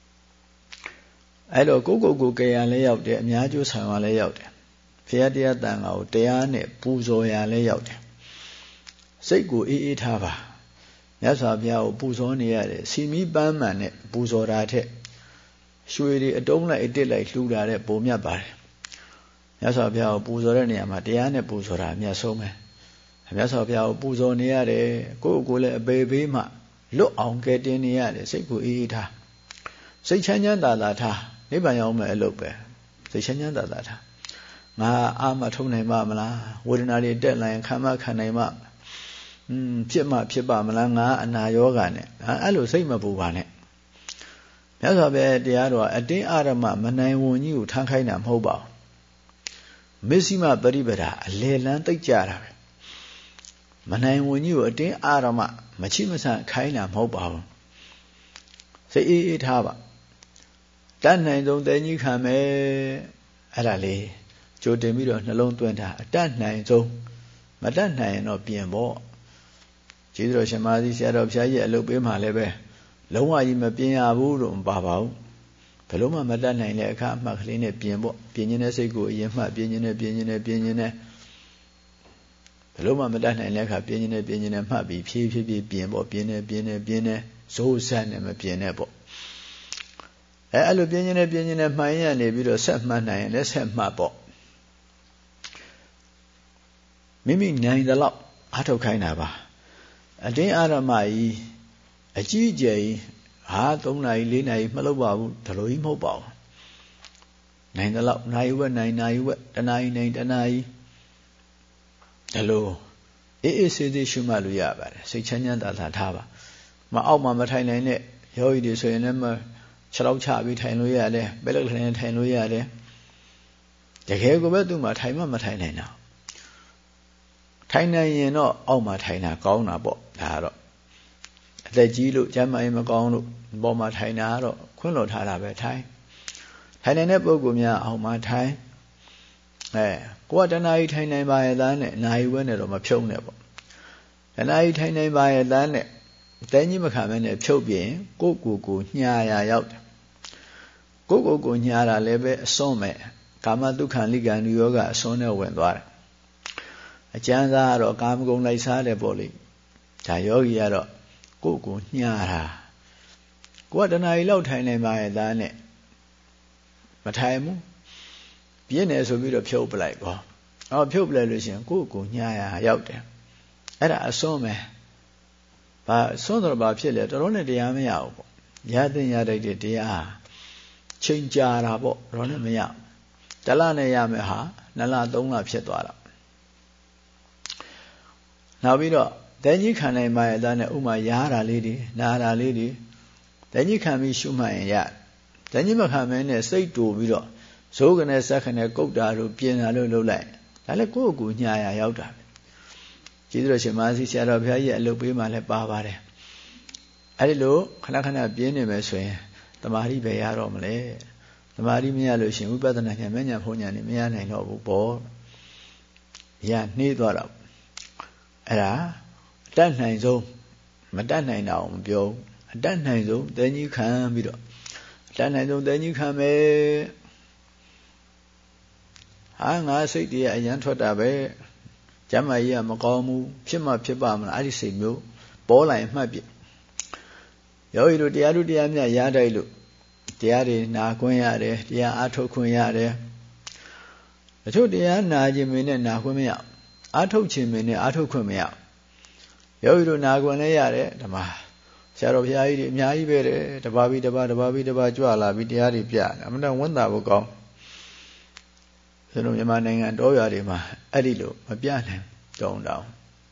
Speaker 1: အဲ့တော့ကိုကိုကိုကြရန်လည်းရောက်တယ်အများကျိုးဆောင်ရလည်းရောက်တယ်ဖျားတရားတန်ဃာကိုတရားနဲ့ပူဇော်ရလည်းရောက်တယ်စိတ်ကိုအေးအေးထားပါမြတ်စွာဘုရားကိုပူဇော်နေရတယ်စီမီပန်းမှန်နဲ့ပူဇော်တာထက်ရွှေတွေအတုံးလိုက်အတစ်လိုက်လှူတာတဲ့ပုံမြတ်ပါတယ်မြတ်စွာဘုရားကိုပူဇော်တဲ့နေရာမှာတရားနဲ့ပူဇော်တာအမြတ်ဆုံးပဲမြတ်စွာဘုရားကိုပူဇော်နေရတယ်ကိုယ့်ကိုယ်လည်းအပေပေးမှလွတ်အောင်ကဲတင်နေရတယ်စိတ်ကိုအေးအေးထားစိတ်ချမ်းချမ်းသာသာထားနိဗ္ဗာန်ရောက်မယ်အလုပ်ပဲစိတ်ချမ်းချမ်းသာသာထားငါအာမထုံနိုင်ပါမလားဝေဒနာတွေတက်လာရင်ခံမခံနိုင်မှอืมဖြစ်မှဖြစ်ပါမလားငါအနာယောဂာနဲ့အဲ့လိုစိတ်မပူပါနဲ့မြတ်စွာဘုရားတရားတော်အတင်းအာရမမနိုင်ဝန်ကြီးကိုထမ်းခိုင်းတာမဟုတ်ပါဘူးမစ္စည်းမပရိပဒါအလေလန်းသိကြတာပဲမနိုင်ဝန်ကြီးကိုအတင်းအာရမမချိမဆန်ခိုင်းတာမဟုတ်ပါဘူးစိတ်အေးအေးထားပါတတ်နိုင်ဆုံးတဲကြီးခံမယ်အဲ့ဒါလေးကြိုတင်ပြီးတော့နှလုံးသွင်းတာအတတ်နိုင်ဆုံးမတတ်နိုင်ရင်တော့ပြင်ပေါ့ကျေးဇူးတော်ရှင်မာသီဆရာတော်ဘုရားကြီးအလုပ်ပေးမှလည်းပဲလုံးဝကြီးမပြင်ရဘူးလို့မပါပါဘူးဘယ်လို့မှမတတ်နိုင်တဲ့အခါအမှတ်ကလေးနဲ့ပြင်ပေါ့ပြင်ခြင်းတဲ့စိတ်ကိုအရင်မှတ်ပြင်ခြင်းနဲ့ပြင်ခြင်းနဲ့ပြင်ခြင်းနဲ့ဘယ်လို့မှမတတ်နိုင်တဲ့အခါပြင်ခြင်းနဲ့ပြင်ခြင်းနဲ့မှတ်ပြီးဖြည်းဖြည်းဖြည်းပြင်ပေါ့ပြင်နေပြင်နေပြင်နေဇိုးဆက်နေမပြင်နဲ့ပေါ့အဲအဲ့လိုပြင်ခြင်းနဲ့ပြင်ခြင်းနဲ့မှန်ရနေပြီးတော့ဆက်မှတ်နိုင်ရင်လည်းဆက်မှတ်ပေါ့မိမိနိုင်တဲ့လောက်အားထုတ်ခိုင်းတာပါအတင်းအာရမကြီးအကြီးအကျယ်ကြီးဟာသုံးနာရီလေးနာရီမလုပ်ပါဘူးဒါလိုကြီးမဟုတ်ပါဘူးနိုင်တဲ့လောက်နိုင်ဝက်နိုင်နိုင်ဝက်တနာရီနိုင်တနာရီဒါလိုအေးအေးဆေးဆေးရှုမှတ်လို့ရပါတယ်စိတ်ချမ်းချမ်းသာသာထားပါမအောက်မှာမထိုင်နိုင်တဲ့ယောဂီတွေဆိုရင်လည်းမခြေထောက်ချပြီးထိုင်လို့ရတယ်ပဲလက်ထိုင်ထိုင်လို့ရတယ်တကယ်ကိုပဲသူ့မှာထိုင်မှမထိုင်နိုင်တာထိုင်နိုင်ရင်တော့အောက်မှာထိုင်တာကောင်းတာပေါ့ဒါကတော့အသက်ကြီးလို့ကျန်းမာရေးမကောင်းလို့ပေါ်မှာထိုင်တာကတော့ခွင့်လွှတ်ထားတာပဲထိုင်ထိုင်နိုင်တဲ့ပုဂ္ဂိုလ်များအောက်မှာထိုင်အဲကိုကတဏှာကြီးထိုင်နိုင်ပါရဲ့သားနဲ့နာယီဝဲနဲ့တော့မဖြုံးနဲ့ပေါ့တဏှာကြီးထိုင်နိုင်ပါရဲ့သားနဲ့တဲကြီးမခံမဲနဲ့ဖြုတ်ပြင်ကိုကိုကိုညာရာရောက်တယ်ကိုကိုကိုညာတာလည်းပဲအစွန်းမဲ့ကာမတုခံလိကံလူယောဂအစွန်းနဲ့ဝင်သွားတယ်အကျမ်းစာကတော့ကာမဂုဏ်လိုက်စားတယ်ပေါ့လေဒါယောဂီကတော့ကိုကိုညာတာကိုကတဏှာကြီးလောက်ထိုင်နိုင်ပါရဲ့သားနဲ့မထိုင်ဘူးပြင်းနေဆိုပြီးတော့ဖြုတ်ပလိုက်ပေါ့အော်ဖြုတ်ပလိုက်လို့ရှိရင်ကိုကိုညာရာရောက်တယ်အဲ့ဒါအစွန်းပဲဘာစွန်းတော့ဘာဖြစ်လဲတော်တော်နဲ့တရားမရဘူးပေါ့ရတဲ့ရတဲ့တရားချိန်ကြာတာပေါ့တော်နဲ့မရတလနဲ့ရမယ်ဟာနှစ်လသုံးလဖြစ်သွားတာနောက်ပြီးတော့တန်ကြီးခံနိုင်ပါရဲ့သားနဲ့ဥမာရားတာလေးတွေနာတာလေးတွေတန်ကြီးခံပြီးရှုမှတ်ရင်ရတန်ကြီးမခံမဲနဲ့စိတ်တူပြီးတော့ဇိုးကနေစက်ခနဲ့ကုတ်တာတို့ပြင်တာလို့လုပ်လိုက်ဒါလည်းကိုယ့်ကိုယ်ညာရရောက်တာပဲကျေးဇူးတော်ရှင်မာစီဆရာတော်ဘုရားကြီးအလုပ်ပေးမှလည်းပါပါတယ်အဲ့ဒီလိုခဏခဏပြင်းနေမယ်ဆိုရင်တမာတိပဲရတော့မလဲတမာတိမရလို့ရှင်ဝိပဿနာဉာဏ်မဉာဏ်ဖုံဉာဏ်နေမရနိုင်တော့ဘူးပေါ့ရနှေးသွားတော့အဲ့ဒါအတတ်နိုင်ဆုံးမတတ်နိုင်တာအောင်မပြောဘူးအတတ်နိုင်ဆုံးတဲကြီးခံပြီးတော့အတတ်နိုင်ဆုံးတဲကြီးခံမယ်ဟာငါစိတ်တည်းအရန်ထွက်တာပဲကျမ်းမာရေးကမကောင်းဘူးဖြစ်မှဖြစ်ပါမလားအဲ့ဒီစိတ်မျိုးပေါ်လာရင်မှတ်ပြယောဂီတို့တရားတို့တရားမြတ်ရတိုက်လို့တရားတွေနာခွင့်ရတယ်တရားအားထုတ်ခွင့်ရတယ်တချို့တရားနာခြင်းမင်းနဲ့နာခွင့်မရအားထုတ်ခြင်းမင်းနဲ့အားထုတ်ခွင့်မရယောဂီတို့နာခွင့်လည်းရတယ်ဓမ္မဆရာတော်ဘုရားကြီးတွေအများကြီးပဲတဲ့တပါးပြီးတပါးတပါးပြီးတပါးကြွလာပြီးတရားတွေပြအမှန်တော့ဝန်တာဖို့ကောင်းကျွန်တော်မြန်မာနိုင်ငံတော်ရွာတွေမှာအဲ့ဒီလိုမပြနိုင်တုံတောင်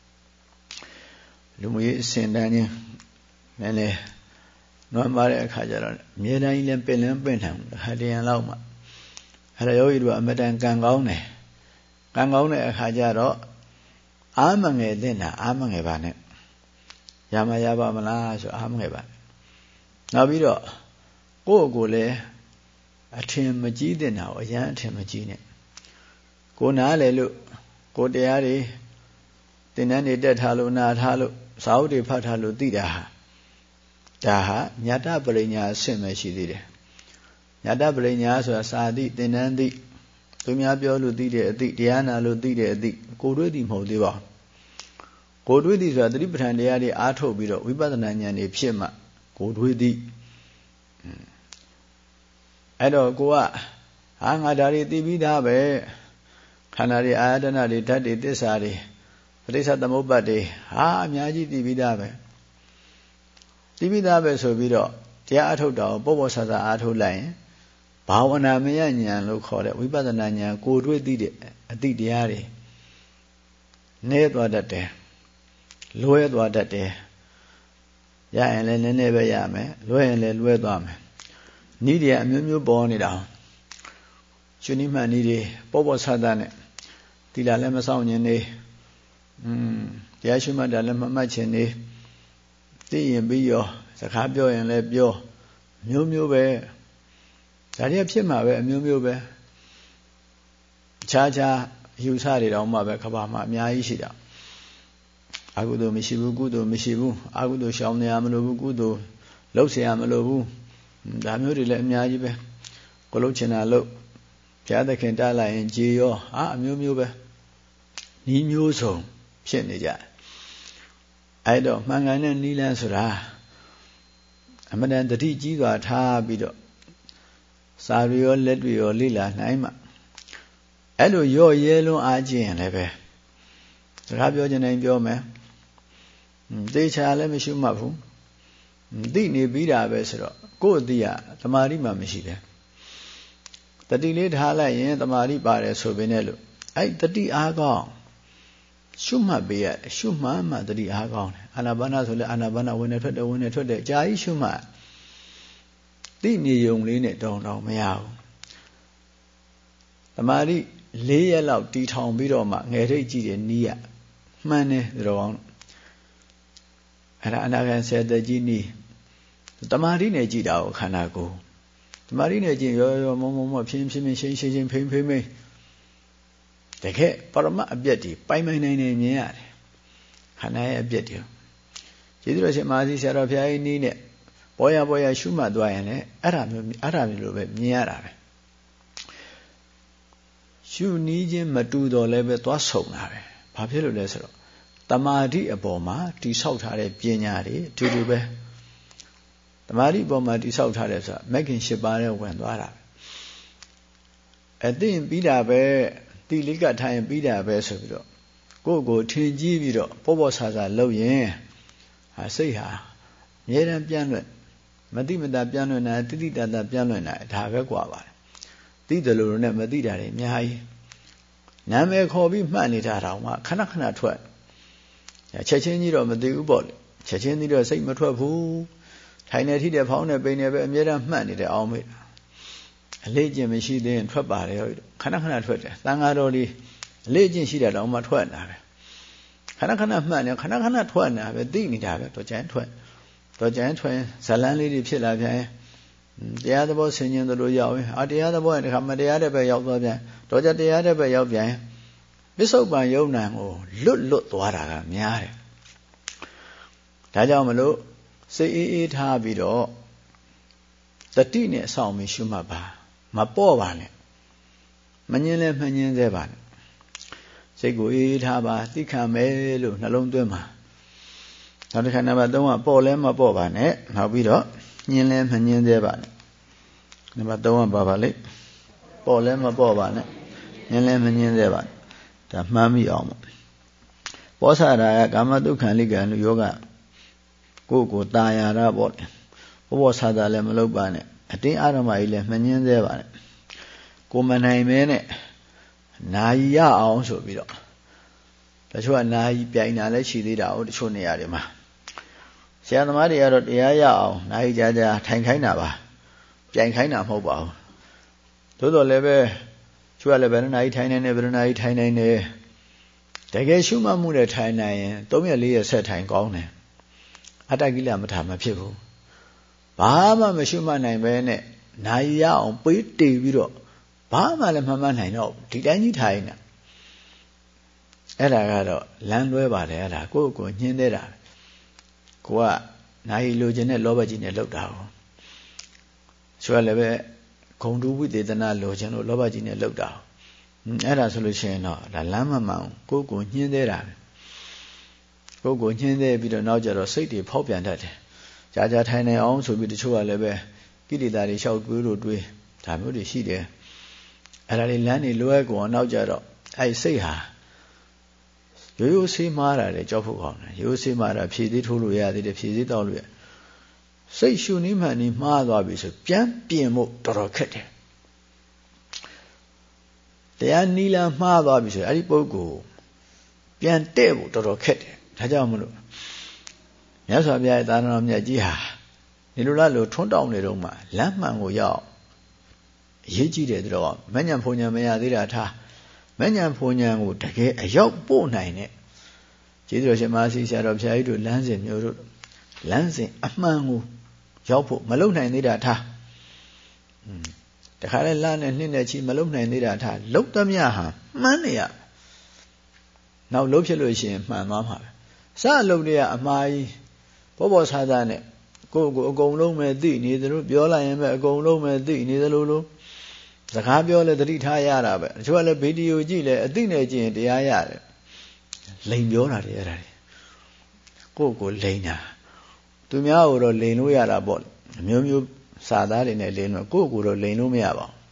Speaker 1: လူမျိုးရေးအစဉ်တန်းချင်းနည်းနည်းနွမ်းပါတဲ့အခါကျတော့အမြဲတမ်းကြီးလည်းပင်လန်းပင်ထန်ဟာတရံလောက်မှအဲ့ဒါယောဂီတို့ကအမတန်ကံကောင်းတယ်ကံကောင်းတဲ့အခါကျတော့အာမငယ်တဲ့နာအာမငယ်ပါနဲ့ရမရပါမလားဆိုအာမငယ်ပါနောက်ပြီးတော့ကိုယ့်ကိုယ်လည်းအထင်မကြီးတဲ့နာအရန်အထင်မကြီးနဲ့ကိုနားလေလို့ကိုတရားတွေသင်္นานတွေတက်ထားလို့နာထားလို့စာအုပ်တွေဖတ်ထားလို့သိတာဟာဒါဟာညတပရိညာအဆင့်ပဲရှိသေးတယ်ညတပရိညာဆိုတာစာသိသင်္นานသိသူများပြောလို့သိတဲ့အသိတရားနာလို့သိတဲ့အသိကိုတွေးသိမဟုတ်သေးပါကိုတွေးသိဆိုတာသတိပဋ္ဌာန်တရားတွေအားထုတ်ပြီးတော့ဝိပဿနာဉာဏ်တွေဖြစ်မှကိုတွေးသိအဲ့တော့ကိုကဟာငါဒါတွေသိပြီးသားပဲခန္ဓာတွေအာယတနာတွေဓာတ်တွေသစ္စာတွေပဋိစ္စသမုပ္ပါဒ်တွေဟာအများကြီးသိပြီးသားပဲသိပြီးသားပဲဆိုပြီးတော့တရားအထုတ်တော်ပေါ့ပေါ့ဆဆအားထုတ်လိုက်ရင်ဘာဝနာမယဉာဏ်လို့ခေါ်တဲ့ဝိပဿနာဉာဏ်ကိုတွေ့သိတဲ့အသိတရားတွေနည်းသွားတတ်တယ်လွဲသွားတတ်တယ်ရရင်လည်းနည်းနည်းပဲရမယ်လွဲရင်လည်းလွဲသွားမယ်ဤတွေအမျိုးမျိုးပေါ်နေတာရှင်နိမှန်ဤတွေပေါ့ပေါ့ဆဆနဲ့တိလာလည်းမဆောင်ခြင်းနေอืมတရားရှိမှတ်တာလည်းမမှတ်ခြင်းနေသိရင်ပြီးရောစကားပြောရင်လည်းပြောမျိုးမျိုးပဲဒါတွေဖြစ်မှာပဲအမျိုးမျိုးပဲခြားခြားယူဆတွေတောင်မှပဲခဘာမှာအများကြီးရှိတာအကုသိုလ်မရှိဘူးကုသိုလ်မရှိဘူးအကုသိုလ်ရှောင်နေရမလို့ဘူးကုသိုလ်လှုပ်เสียရမလို့ဘူးဒါမျိုးတွေလည်းအများကြီးပဲကိုလှုပ်ချင်တာလှုပ်ဘုရားသခင်တားလိုက်ရင်ကြေရောဟာအမျိုးမျိုးပဲဤမျိုးစုံဖြစ်နေကြအဲ့တော့မှန်ကန်တဲ့နိလန်းဆိုတာအမှန်တန်တတိကြီးစွာထားပြီးတော့စာရရောလက်တွေရောလိလာနိုင်မှအဲ့လိုရော့ရဲလွန်းအားကျရင်လည်းပဲစကားပြောချင်တိုင်းပြောမယ်သေချာလည်းမရှိမှတ်ဘူးသိနေပြီးတာပဲဆိုတော့ကိုယ့်အသိကတမာတိမှမရှိတယ်တတိလေးထားလိုက်ရင်တမာတိပါတယ်ဆိုပေနဲ့လို့အဲ့တတိအားကောင်းရှုမှတ်ပေးရရှုမှတ်မှတတိအားကောင်းတယ်အာနာပါနဆိုလဲအာနာပါနဝင်နေထွက်တယ်ဝင်နေထွက်တယ်ကြာကြီးရှုမှတ်သိနေုံလေးနဲ့တောင်းတောင်းမရဘူးတမာတိလေးရက်လောက်တီထောင်ပြီးတော့မှငယ်ထိတ်ကြည့်တယ်နီးရမှန်တယ်တော်ကောင်းအဲ့ဒါအနာဂတ်ဆယ်သက်ကြီးနီးတမာတိနဲ့ကြည့်တာကိုခန္ဓာကိုယ်တမာတိနဲ့ကြည့်ရောရောမောမောမောဖြင်းဖြင်းရှင်းရှင်းရှင်းဖိမ့်ဖိမ့်ဖိမ့်တကယ်ပရမအပြည့်တွေပိုင်ပိုင်နိုင်နေမြင်ရတယ်ခန္ဓာရဲ့အပြည့်တွေကျေးဇူးတော်ရှင်မဟာစီဆရာတော်ဘုရားကြီးနီးနဲ့ပေါ်ရပေါ်ရရှုမှတ်သွားရင်လည်းအဲ့ဒါမျိုးအဲ့ဒါမျိုးလိုပဲမြင်ရတာပဲရှုနီးခြင်းမတူတော့လည်းပဲသွားဆုံတာပဲဘာဖြစ်လို့လဲဆိုတော့တမာတိအပေါ်မှာတိဆောက်ထားတဲ့ပညာတွေအတူတူပဲတမာတိအပေါ်မှာတိဆောက်ထားတယ်ဆိုတာမဂ်ခင်၈ပါးနဲ့ဝင်သွားတာပဲအသိရင်ပြီးတာပဲတိလိကထိုင်ပြီးတာပဲဆိုပြီးတော့ကိုယ့်ကိုထင်ကြီးပြီးတော့ပေါ့ပေါ့ဆာဆာလှုပ်ရင်ဟာစိတ်ဟာအမြဲတမ်းပြန့်လွင့်မတိမတာပြန့်လွင့်တာတိတိတတ်တာပြန့်လွင့်တာဒါပဲกว่าပါတယ်သိတယ်လို့နဲ့မသိတာတွေအများကြီးနာမည်ခေါ်ပြီးမှတ်နေတာတောင်မှခဏခဏထွက်ချက်ချင်းကြီးတော့မသိဘူးပေါ့လေချက်ချင်းကြီးတော့စိတ်မထွက်ဘူးထိုင်နေထိတဲ့ဖောင်းနေပိန်နေပဲအမြဲတမ်းမှတ်နေတယ်အောင်မေ့အလေးကျင့်မရှိသေးရင်ထွက်ပါတယ်ဟုတ်ခဏခဏထွက်တယ်သံဃာတော်လေးအလေးကျင့်ရှိတဲ့တောင်မှထွက်နေတာပဲခဏခဏမှတ်နေခဏခဏထွက်နေတာပဲသိနေတာပဲတော့ကျန်ထွက်တော့ကျန်ထွက်ဇလန်းလေးတွေဖြစ်လာပြန်တရားသဘောဆင်ញင်သလိုရောက်ရင်အာတရားသဘောရင်တခါမတရားတဲ့ဘက်ရောက်သွားပြန်တော့ကြတရားတဲ့ဘက်ရောက်ပြန်ပစ္စုပန်ယုံနံကိုလွတ်လွတ်သွားတာကများတယ်ဒါကြောင့်မလို့စိတ်အေးအေးထားပြီးတော့တတိနဲ့အဆောင်ပြီးရှုမှတ်ပါမပေါ့ပါနဲ့မငင်းလဲမငင်းသေးပါနဲ့စိတ်ကိုအေးအေးထားပါသိခံမယ်လို့နှလုံးသွင်းပါနောက်တစ်ခါနံပါတ်၃ကပေါ့လဲမပေါ့ပါနဲ့နောက်ပြီးတော့ညင်းလဲမညင်းသေးပါနဲ့နံပါတ်၃ကပါပါလိပေါ့လဲမပေါ့ပါနဲ့ညင်းလဲမညင်းသေးပါဒါမှန်းမိအောင်ပေါ့ပောဆရာကကာမတုခံလိကံလို့ယောဂကိုကိုตายရတာပေါ့ဘောဘောဆာသာလည်းမလုပ်ပါနဲ့အတင်းအာရမကြီးလည်းမငင်းသေးပါနဲ့ကိုမနိုင်မဲနဲ့နာယီရအောင်ဆိုပြီးတော့တချို့ကနာယီပြိုင်တာလည်းရှိသေးတာဟုတ်တချို့နေရာတွေမှာဆရာသမားတွေကတော့တရားရအောင်နာယီကြာကြာထိုင်ခိုင်းတာပါပြိုင်ခိုင်းတာမဟုတ်ပါဘူးသို့တော်လည်းပဲချို့ကလည်းဘယ်နာယီထိုင်နိုင်တယ်ဘယ်နာယီထိုင်နိုင်တယ်တကယ်ရှုမှတ်မှုနဲ့ထိုင်နိုင်ရင်သုံးရက်လေးရက်ဆက်ထိုင်ကောင်းတယ်အတ္တကိလမထာမဖြစ်ဘူးဘာမှမရှုမှတ်နိုင်ပဲနဲ့နာယီရအောင်ပေးတည်ပြီးတော့ဘာမှလည်းမမှတ်နိုင်တော့ဒီတိုင်းကြီးထိုင်နေတာအဲ့ဒါကတော့လမ်းလွဲပါတယ်အဲ့ဒါကိုယ့်ကိုညှင်းသေးတာကိုကနာယီလိုချင်တဲ့လောဘကြီးနဲ့လောက်တာကိုဆိုရလည်းပဲဂုံတူဝိသေသနာလိုချင်လို့လောဘကြီးနဲ့လောက်တာအဲ့ဒါဆိုလို့ရှိရင်တော့ဒါလမ်းမမှန်ကိုယ့်ကိုညှင်းသေးတာကိုယ့်ကိုညှင်းသေးပြီးတော့နောက်ကျတော့စိတ်တွေဖောက်ပြန်တတ်တယ်ကြာကြာထိုင်နေအောင်ဆိုပြီးတချို့ကလည်းပဲကိလေသာတွေလျှောက်တွေးလို့တွေးဒါမျိုးတွေရှိတယ်အဲ့ဒါလေးလမ်းနေလွဲကုန်အောင်နောက်ကျတော့အဲ့စိတ်ဟာရိုးရိုးဆေးမားတာလေကြောက်ဖို့ကောင်းတယ်ရိုးဆေးမားတာဖြည့်သေးထိုးလို့ရသေးတယ်ဖြည့်သေးတောက်လို့ရစိတ်ရှုနိမှန်နေမှားသွားပြီဆိုပြန်ပြင်ဖို့တော်တော်ခက်တယ်တရားနီလာမှားသွားပြီဆိုအဲ့ဒီပုဂ္ဂိုလ်ပြန်တဲ့ဖို့တော်တော်ခက်တယ်ဒါကြောင့်မလို့မြတ်စွာဘုရားရဲ့သာသနာတော်မြတ်ကြီးဟာဒီလိုလားလို့ထွန်းတောင်းနေတော့မှလမ်းမှန်ကိုရောက်အရေးကြီးတယ်တော့မဉ္ဇဉ်ဖုန်ဉ္ဇဉ်မရသေးတာထားမဉ္ဇဉ်ဖုန်ဉ္ဇဉ်ကိုတကယ်အရောက်ပို့နိုင်တဲ့ကျေးဇူးတော်ရှင်မဟာစီဆရာတော်ဘုရားကြီးတို့လမ်းစဉ်မျိုးတို့လမ်းစဉ်အမှန်ကိုရောက်ဖို့မလုံနိုင်သေးတာထားတခါလဲလမ်းနဲ့နှင်းနဲ့ချီမလုံနိုင်သေးတာထားလုံသမျှဟာမှန်းနေရနောက်လုံဖြစ်လို့ရှိရင်မှန်သွားမှာပဲစအလုပ်တွေကအမှားကြီးဘောဘောဆာဆာနဲ့ကိုယ့်ကိုအကုန်လုံးပဲသိနေသလိုပြောလိုက်ရင်ပဲအကုန်လုံးပဲသိနေသလိုလိုစကားပြောလဲသတိထားရတာပဲတချို့ကလည်းဗီဒီယိုကြည့်လဲအသိနဲ့ကြည့်ရင်တရားရတယ်လိန်ပြောတာတွေအဲ့ဒါတွေကိုယ့်ကိုလိန်တာသူများကိုတော့လိန်လို့ရတာပေါ့အမျိုးမျိုးစာသားတွေနဲ့လိန်လို့ကိုယ့်ကိုတော့လိန်လို့မရပါဘူး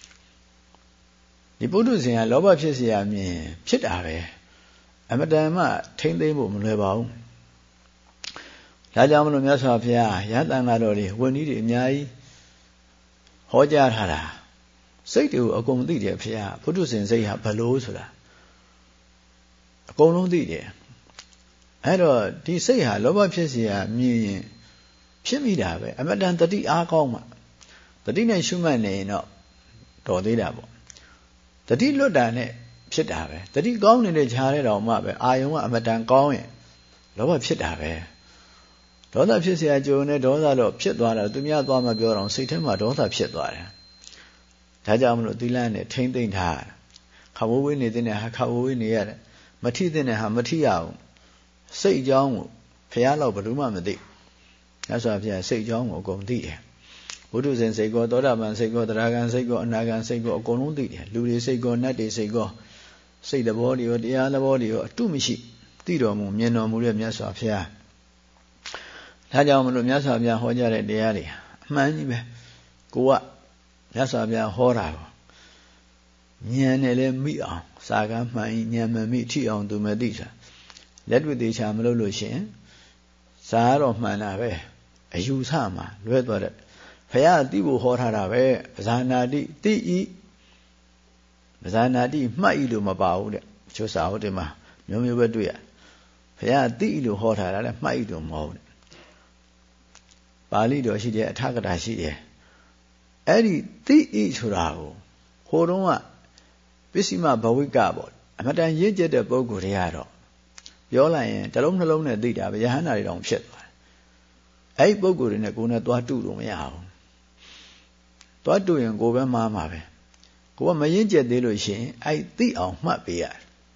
Speaker 1: ဒီပုထုဇဉ်ကလောဘဖြစ်เสียမြင်ဖြစ်တာပဲအမတန်မှထိမ့်သိမ့်ဖို့မလွယ်ပါဘူးဒါကြောင့်မလို့မြတ်စွာဘုရားရဟန်းတော်တွေဝိနည်းတွေအများကြီးဟောကြားထားတာစိတ်တွေကိုအကုန်သိတယ်ဘုရားပုထုဇဉ်စိတ်ဟာဘလို့ဆိုတာအကုန်လုံးသိတယ်အဲ့တော့ဒီစိတ်ဟာလောဘဖြစ်เสียမြင်ရင်ဖြစ်မိတာပဲအမတန်တတိအားကောင်းမှတတိနဲ့ရှုမှတ်နေရင်တော့တော်သေးတာပေါ့တတိလွတ်တာနဲ့ဖြစ်တာပဲတတိကောင်းနေတဲ့ခြားတဲ့တော်မှပဲအာယုံကအမတန်ကောင်းရင်လောဘဖြစ်တာပဲဒေါသဖြစ်เสียကြုံနဲ့ဒေါသတော့ဖြစ်သွားတာသူများသွားမှပြောတော့စိတ်ထဲမှာဒေါသဖြစ်သွားတယ်ဒါကြောင့်မလို့သီလနဲ့ထိမ့်သိမ့်ထားခဝဝေးနေတဲ့ဟာခဝဝေးနေရတယ်မထိတဲ့ဟာမထိရအောင်စိတ်အကြောင်းကိုဘုရားတော့ဘယ်သူမှမသိမြတ်စွာဘုရားစိတ်အကြောင်းကိုအကုန်သိတယ်ဘုဒ္ဓဇင်စိတ်ကောသောတာပန်စိတ်ကောတရားဂန်စိတ်ကောအနာဂန်စိတ်ကောအကုန်လုံးသိတယ်လူတွေစိတ်ကောနတ်တွေစိတ်ကောစိတ်သဘောတွေရောတရားသဘောတွေရောအတုမရှိသိတော်မူမြင်တော်မူတဲ့မြတ်စွာဘုရားဒါကြောင့်မလို့မြတ်စွာဘုရားဟောကြားတဲ့တရားတွေအမှန်ကြီးပဲကိုကမြတ်စွာဘုရားဟောတာကိုဉာဏ်နဲ့လည်းမိအောင်စာကမှန်ဉာဏ်မမိထိအောင်သူမသိချာလက်တွေ့သေးချာမလုပ်လို့ရှိရင်စာတော့မှန်တာပဲအယူဆမှာလွဲသွားတဲ့ဘုရားသိဖို့ဟောထားတာပဲပဇာနာတိတိဤပဇာနာတိမှတ်ဤလို့မပါဘူးတဲ့ချိုးစာဟုတ်တယ်မှာမျိုးမျိုးပဲတွေ့ရဘုရားသိဤလို့ဟောထားတာလည်းမှတ်ဤလို့မဟုတ်ဘူးပါဠိတော်ရှိတယ်အထကထာရှိတယ်အဲ့ဒီသိဤဆိုတာကိုဟိုတုန်းကပစ္စည်းမဘဝိကပေါ့အမတန်ရင့်ကျက်တဲ့ပုဂ္ဂိုလ်တွေကတော့ပြောလိုက်ရင်တစ်လုံးနှလုံးနဲ့သိတာပဲယဟန္တာတွေတောင်ဖြစ်သွားတယ်အဲ့ဒီပုဂ္ဂိုလ်တွေနဲ့ကိုယ်နဲ့သွားတူလို့မရဘူးသွားတူရင်ကိုယ်ပဲမှားမှာပဲကိုယ်ကမရင့်ကျက်သေးလို့ရှိရင်အဲ့သိအောင်မှတ်ပေးရတယ်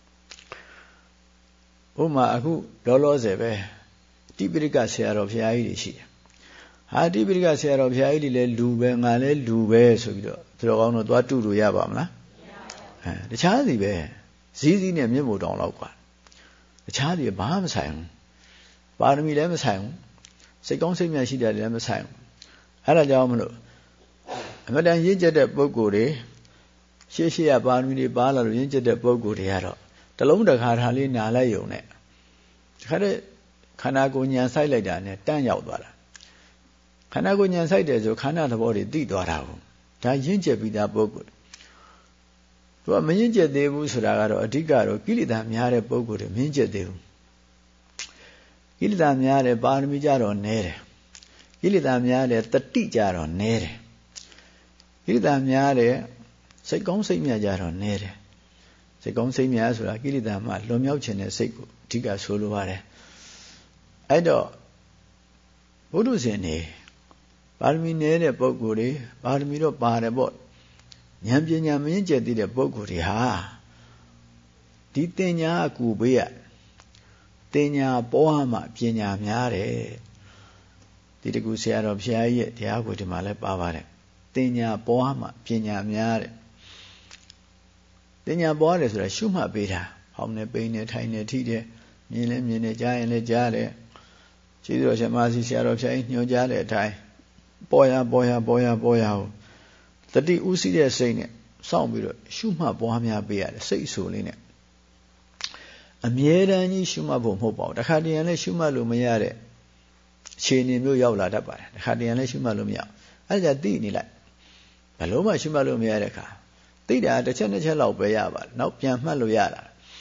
Speaker 1: ဥပမာအခုလောလောဆယ်ပဲတိပိဋကဆရာတော်ဘုရားကြီးတွေရှိတယ်ဟာတိပိဋကဆရာတော်ဘုရားကြီးတွေလည်းလူပဲငါလည်းလူပဲဆိုပြီးတော့သူတော်ကောင်းတို့သွားတူလို့ရပါမလားအဲတခြားစီပဲဇီးဇီးနဲ့မျက်မှောက်တောင်လောက်กว่าတခြားစီဘာမှမဆိုင်ဘူးပါရမီလည်းမဆိုင်ဘူးစိတ်ကောင်းစိတ်မြတ်ရှိတယ်လည်းမဆိုင်ဘူးအဲဒါကြောင့်မလို့အမတန်ရင့်ကျက်တဲ့ပုဂ္ဂိုလ်တွေရှေ့ရှေ့ကပါရမီတွေပါလာလို့ရင့်ကျက်တဲ့ပုဂ္ဂိုလ်တွေကတော့တလုံးတစ်ခါထားလေးနားလိုက်ယုံနဲ့တခါတည်းခန္ဓာကိုယ်ဉာဏ်ဆိုင်လိုက်တာနဲ့တန်းရောက်သွားတာခန္ဓာကိုယ်ဉာဏ်ဆိုင်တယ်ဆိုခန္ဓာသဘောတွေသိသွားတာကိုဒါရင့်ကျက်ပြီးသားပုဂ္ဂိုလ်သူကမရင့်ကျက်သေးဘူးဆိုတာကတော့အဓိကတော့ကိလေသာများတဲ့ပုဂ္ဂိုလ်တွေမရင့်ကျက်သေးဘူးကိလေသာများတဲ့ပါရမီကြတော့နည်းတယ်ကိလေသာများတဲ့တတိကြတော့နည်းတယ်ကိလေသာများတဲ့စိတ်ကောင်းစိတ်မြတ်ကြတော့နည်းတယ်စိတ်ကောင်းစိတ်မြတ်ဆိုတာကိလေသာမှလွန်မြောက်ခြင်းတဲ့စိတ်ကိုအဓိကဆိုလိုပါတယ်အဲ့တော့ဘုဒ္ဓဇင်နေပါရမီနည်းတဲ့ပုဂ္ဂိုလ်တွေပါရမီတော့ပါတယ်ပေါ့ဉာဏ်ပညာမင်းကျက်တဲ့ပုဂ္ဂိုလ်တွေဟာဒီတင်ညာအကူပေးရတင်ညာပေါ်မှပညာများတယ်ဒီတကူဆရာတော်ဘုရားကြီးရဲ့တရားကိုဒီမှာလည်းပါပါတယ်တင်ညာပေါ်မှပညာများတယ်တင်ညာပေါ်ရတယ်ဆိုတာရှုမှတ်ပေးတာဟောင်းနေပိန်နေထိုင်နေထိတယ်မြင်လဲမြင်နေကြားရင်လည်းကြားတယ်ကျေးဇူးတော်ရှင်မဆီဆရာတော်ဘုရားကြီးညွှန်ကြားတဲ့အတိုင်းပေါ်ရပေါ်ရပေါ်ရပေါ်ရဟုတ်တတိဥသိတဲ့စိတ်နဲ့စောင့်ပြီးတော့ရှုမှတ်ပွားများပေးရတယ်စိတ်အဆိုလေးနဲ့အမြဲတမ်းကြီးရှုမှတ်ဖို့မဟုတ်ပါဘူးတခါတည်းလည်းရှုမှတ်လို့မရတဲ့အခြေအနေမျိုးရောက်လာတတ်ပါတယ်တခါတည်းလည်းရှုမှတ်လို့မရအဲ့ဒါကြသိနေလိုက်ဘယ်လို့မှရှုမှတ်လို့မရတဲ့အခါသိတာတစ်ချက်နှစ်ချက်လောက်ပဲရပါတယ်နောက်ပြန်မှတ်လို့ရတာ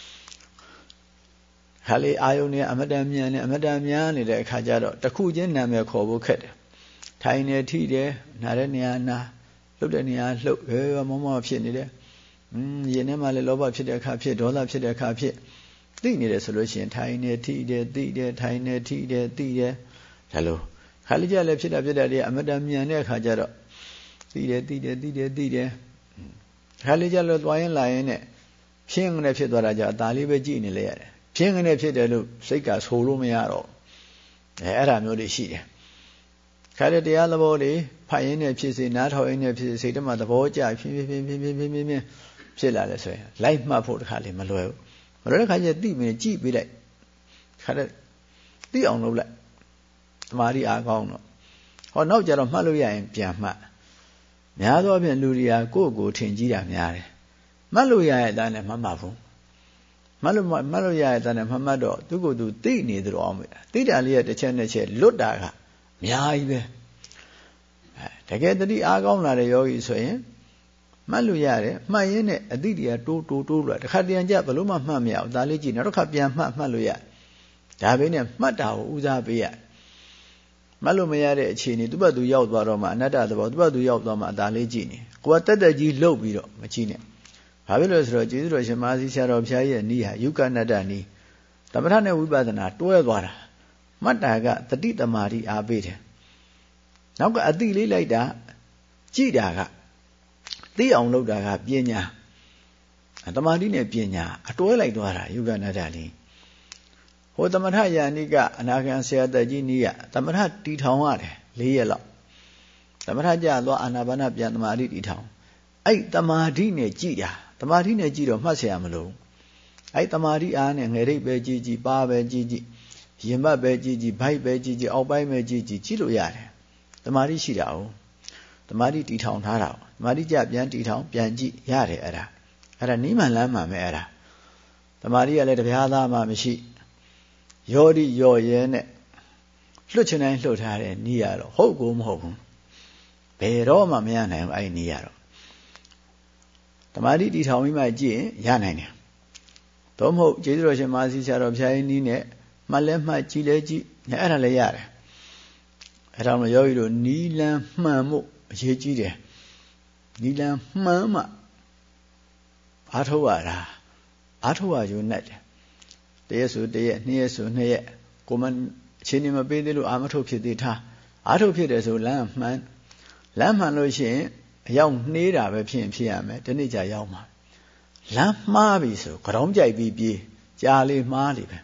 Speaker 1: ခါလေးအာယုန်နဲ့အမတန်မြန်နဲ့အမတန်များနေတဲ့အခါကျတော့တစ်ခုချင်းနာမည်ခေါ်ဖို့ခက်တယ်ထိုင်နေထိတယ်နားတဲ့နေရာနာလှုပ်တဲ့နေရာလှုပ်ရဲရဲမောမောဖြစ်နေတယ်อืมရင်ထဲမှာလည်းလောဘဖြစ်တဲ့အခါဖြစ်ဒေါသဖြစ်တဲ့အခါဖြစ်သိနေတယ်ဆိုလို့ရှိရင်ထိုင်နေထိတယ်သိတယ်ထိုင်နေထိတယ်သိတယ်ဒါလို့ခါလေးကြလည်းဖြစ်တာဖြစ်တာတွေအမတန်မြန်တဲ့အခါကျတော့သိတယ်သိတယ်သိတယ်သိတယ်ခါလေးကြလည်းသွားရင်လာရင်နဲ့ဖြင်းကနေဖြစ်သွားတာကြအသာလေးပဲကြည့်နေလေရတယ်ဖြင်းကနေဖြစ်တယ်လို့စိတ်ကဆိုလို့မရတော့အဲအဲ့ဒါမျိုးတွေရှိတယ်ခါတဲ့တရားသဘောတွေဖတ်ရင်းနဲ့ဖြစ်စေနားထောင်ရင်းနဲ့ဖြစ်စေစိတ်ထဲမှာသဘောကျဖြင်းဖြင်းဖြင်းဖြင်းဖြင်းဖြင်းဖြင်းဖြစ်လာလဲဆိုရင်လိုက်မှတ်ဖို့တခါလေးမလွယ်ဘူးမလွယ်တဲ့ခါကျသိမယ်ကြည့်ပေးလိုက်ခါတဲ့သိအောင်လုပ်လိုက်သမာဓိအားကောင်းတော့ဟောနောက်ကြတော့မှတ်လို့ရရင်ပြန်မှတ်များသောအားဖြင့်လူတွေကကိုယ့်ကိုယ်ထင်ကြီးတာများတယ်မှတ်လို့ရရဲ့အတိုင်းနဲ့မှတ်မှဘူးမှတ်လို့မှတ်လို့ရရဲ့အတိုင်းနဲ့မှတ်မှတ်တော့သူကိုယ်သူသိနေသလိုအောင်ပဲသိတာလေးရဲ့တစ်ချက်နဲ့ချက်လွတ်တာကအများကြီးပဲတကယ်တတိအားကောင်းလာတဲ့ယောဂီဆိုရင်မှတ်လို့ရတယ်မှတ်ရင်းနဲ့အတိတရားတိုးတိုးတိုးလာတစ်ခါတည်းကြဘလို့မှမှတ်မရဘူးဒါလေးကြည့်နောက်တစ်ခါပြန်မှတ်မှတ်လို့ရဒါပဲနဲ့မှတ်တာကိုဦးစားပေးရမှတ်လို့မရတဲ့အခြေအနေသူ့ဘက်သူရောက်သွားတော့မှအနတ္တသဘောသူ့ဘက်သူရောက်သွားမှဒါလေးကြည့်နေကိုကတက်တက်ကြီးလှုပ်ပြီးတော့မကြည့်နဲ့ဘာဖြစ်လို့ဆိုတော့ကျေးဇူးတော်ရှင်မဟာစီဆရာတော်ဘုရားရဲ့နီးဟာယုကနတ္တနီးသမထနဲ့ဝိပဿနာတွဲသွားတာမှတ်တာကတတိတမာတိအားပေးတယ်နောက်ကအတိလေးလိုက်တာကြည့်တာကသိအောင်လုပ်တာကပညာတမာတိနဲ့ပညာအတွဲလိုက်သွားတာယုကနတ္တလေးဟိုသမထယာနိကအနာဂံဆရာတက်ကြီးနီးကသမထတီထောင်ရတယ်၄ရက်လောက်သမထကြသွားအာနာပါနပြန်တမာတိတီထောင်အဲ့တမာတိနဲ့ကြည့်တာတမာတိနဲ့ကြည့်တော့မှတ်เสียမလို့အဲ့တမာတိအားနဲ့ငယ်ရိပ်ပဲကြည့်ကြည့်ပါပဲကြည့်ကြည့်ရင်ဘတ်ပဲကြည့်ကြည့်ဘိုက်ပဲကြည့်ကြည့်အောက်ပိုင်းပဲကြည့်ကြည့်ကြည့်လို့ရတယ်တမာတိရှိတာ哦တမာတိတီထောင်ထားတာ哦တမာတိကြပြန်တီထောင်ပြန်ကြည့်ရတယ်အဲ့ဒါအဲ့ဒါနိမန်လမ်းမှပဲအဲ့ဒါတမာတိကလည်းတရားသားမှမရှိယောဒီယောရဲနဲ့လွတ်ချင်တိုင်းလှုပ်ထားတဲ့နီးရတော့ဟုတ်ကိုမဟုတ်ဘူးဘယ်တော့မှမရနိုင်ဘူးအဲ့ဒီနီးရတော့တမာတိတီထောင်ပြီးမှကြည့်ရင်ရနိုင်တယ်သို့မဟုတ်ကျေးဇူးတော်ရှင်မဟာစီဆရာတော်ဘုရားကြီးနီးနဲ့မှတ်လဲမှတ်ကြည့်လဲကြည့်နဲ့အဲ့ဒါလည်းရတယ်အဲ့ဒါမှယောဂီတို့နီးလန်းမှန်မှုအရေးကြီးတယ်နီးလန်းမှန်မှအားထုတ်ရတာအားထုတ်ရယူနဲ့တယ်တရက်ဆိုတရက်နှစ်ရက်ဆိုနှစ်ရက်ကိုမအချိန်နေမပေးသေးလို့အာမထုတ်ဖြစ်သေးထားအားထုတ်ဖြစ်တယ်ဆိုလမ်းမှန်လမ်းမှန်လို့ရှိရင်အရောက်နှေးတာပဲဖြစ်ရင်ဖြစ်ရမယ်တနေ့ကြာရောက်မှာလမ်းမှားပြီဆိုကြောင်းကြိုက်ပြီးပြေးကြာလေးမှားလိပဲ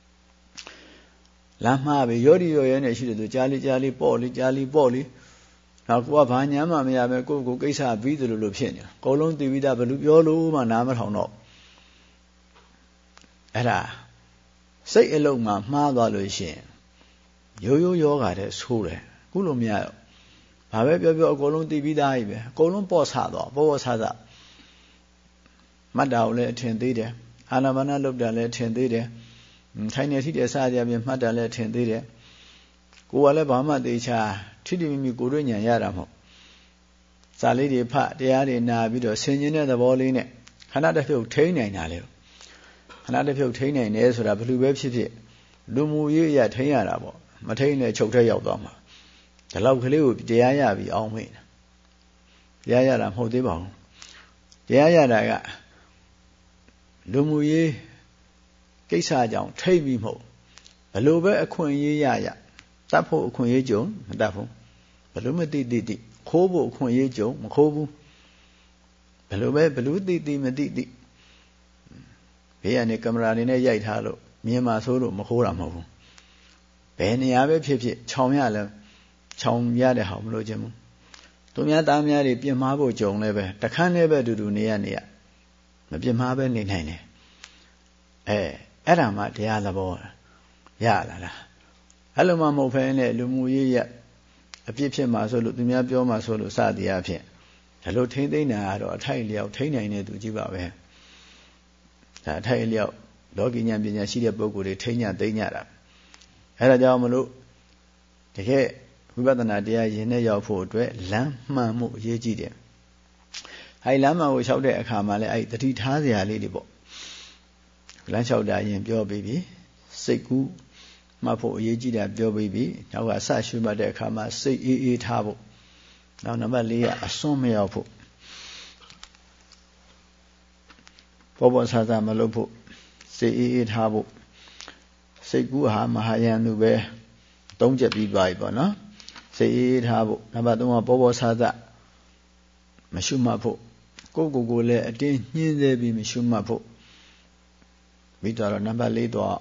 Speaker 1: လမ်းမှားပြီရောဒီရောရဲနဲ့ရှိတယ်ဆိုကြာလေးကြာလေးပေါ့လေးကြာလေးပေါ့လေးနောက်ကိုကဘာညာမှမရပဲကိုကိုကိစ္စပြီးသလိုလိုဖြစ်နေတာအကုန်လုံးသိပြီးသားဘယ်လိုပြောလို့မှနားမထောင်တော့အဲ့ဒါစိတ်အလုံးမှာမှားသွားလို့ရှိရင်ရိုးရိုးယောဂါတဲ့ဆိုးတယ်ခုလိုမရတော့ဘာပဲပြောပြောအကုန်လုံးသိပြီးသားကြီးပဲအကုန်လုံးပေါ့ဆသွားပေါ့ပေါ့ဆဆမတ်တာကိုလည်းအထင်သေးတယ်အာနာပါနလုပ်တာလည်းအထင်သေးတယ်ထိုင်နေထိတဲ့စားကြပြင်မှတ်တယ်လည်းထင်သေးတယ်ကိုယ်ကလည်းဘာမှသိချာထိတိမိမိကိုယ်တွေ့ဉာဏ်ရတာမဟုတ်စာလေးတွေဖတ်တရားတွေနာပြီးတော့ဆင်ခြင်တဲ့သဘောလေးနဲ့ခဏတစ်ဖြုတ်ထိန်းနိုင်တာလေခဏတစ်ဖြုတ်ထိန်းနိုင်တယ်ဆိုတာဘယ်လိုပဲဖြစ်ဖြစ်လူမှုရေးရထိန်းရတာပေါ့မထိန်းနဲ့ချုပ်ထဲရောက်သွားမှာဒီလောက်ကလေးကိုတရားရပြီးအောင်မေ့တရားရတာမဟုတ်သေးပါဘူးတရားရတာကလူမှုရေးကိစ္စကြောင့်ထိတ်ပြီးမဟုတ်ဘယ်လိုပဲအခွင့်အရေးရရတတ်ဖို့အခွင့်အရေးကြုံမတတ်ဘူးဘယ်လိုမသိသိသိခိုးဖို့အခွင့်အရေးကြုံမခိုးဘူးဘယ်လိုပဲဘယ်လိုသိသိမသိသိဘေးကနေကင်မရာနေနဲ့ရိုက်ထားလို့မြင်မှာဆိုလို့မခိုးတာမဟုတ်ဘူးဘယ်နေရာပဲဖြစ်ဖြစ်ခြောင်ရလဲခြောင်ရတဲ့ဟာမလို့ခြင်းဘူးသူများသားများတွေပြင်မာဖို့ကြုံလဲပဲတခန်းနဲ့ပဲတူတူနေရနေရမပြင်မာပဲနေနိုင်တယ်အဲအဲ့ဒါမှတရားသဘောရလာလားအဲ့လိုမှမဟုတ်ဖ ೇನೆ လူမှုရေးရအပြစ်ဖြစ်မှာဆိုလို့သူများပြောမှာဆိုလို့စသည်အဖြစ်ဒါလို့ထိမ့်သိမ့်တာကတော့အထိုက်လျောက်ထိမ့်နိုင်တဲ့သူကြီးပါပဲဒါအထိုက်လျောက်လောကီဉာဏ်ပညာရှိတဲ့ပုဂ္ဂိုလ်တွေထိမ့်ညသိမ့်ညတာအဲ့ဒါကြောင့်မလို့တကယ်ဝိပဿနာတရားယဉ်နဲ့ရောက်ဖို့အတွက်လမ်းမှန်မှုအရေးကြီးတယ်အဲ့လမ်းမှန်ကိုလျှောက်တဲ့အခါမှာလည်းအဲ့တတိထားစရာလေးတွေပေါ့လမ်းလျှောက်တာရင်ပြောပြီးပြီစိတ်ကူးမှတ်ဖို့အရေးကြီးတာပြောပြီးပြီနောက်ကဆရှုမှတ်တဲ့အခါမှာစိတ်အေးအေးထားဖို့နောက်နံပါတ်လေးကအစွန်းမရောက်ဖို့ပေါ်ပေါ်ဆာဆာမလုပ်ဖို့စိတ်အေးအေးထားဖို့စိတ်ကူးဟာမဟာယံသူပဲသုံးချက်ပြီးသွားပြီပေါ့နော်စိတ်အေးအေးထားဖို့နံပါတ်သုံးကပေါ်ပေါ်ဆာဆာမရှုမှတ်ဖို့ကိုယ့်ကိုယ်ကိုလည်းအတင်းညှင်းသေးပြီးမရှုမှတ်ဖို့ပြီးတော့နံပါတ်လေးတော့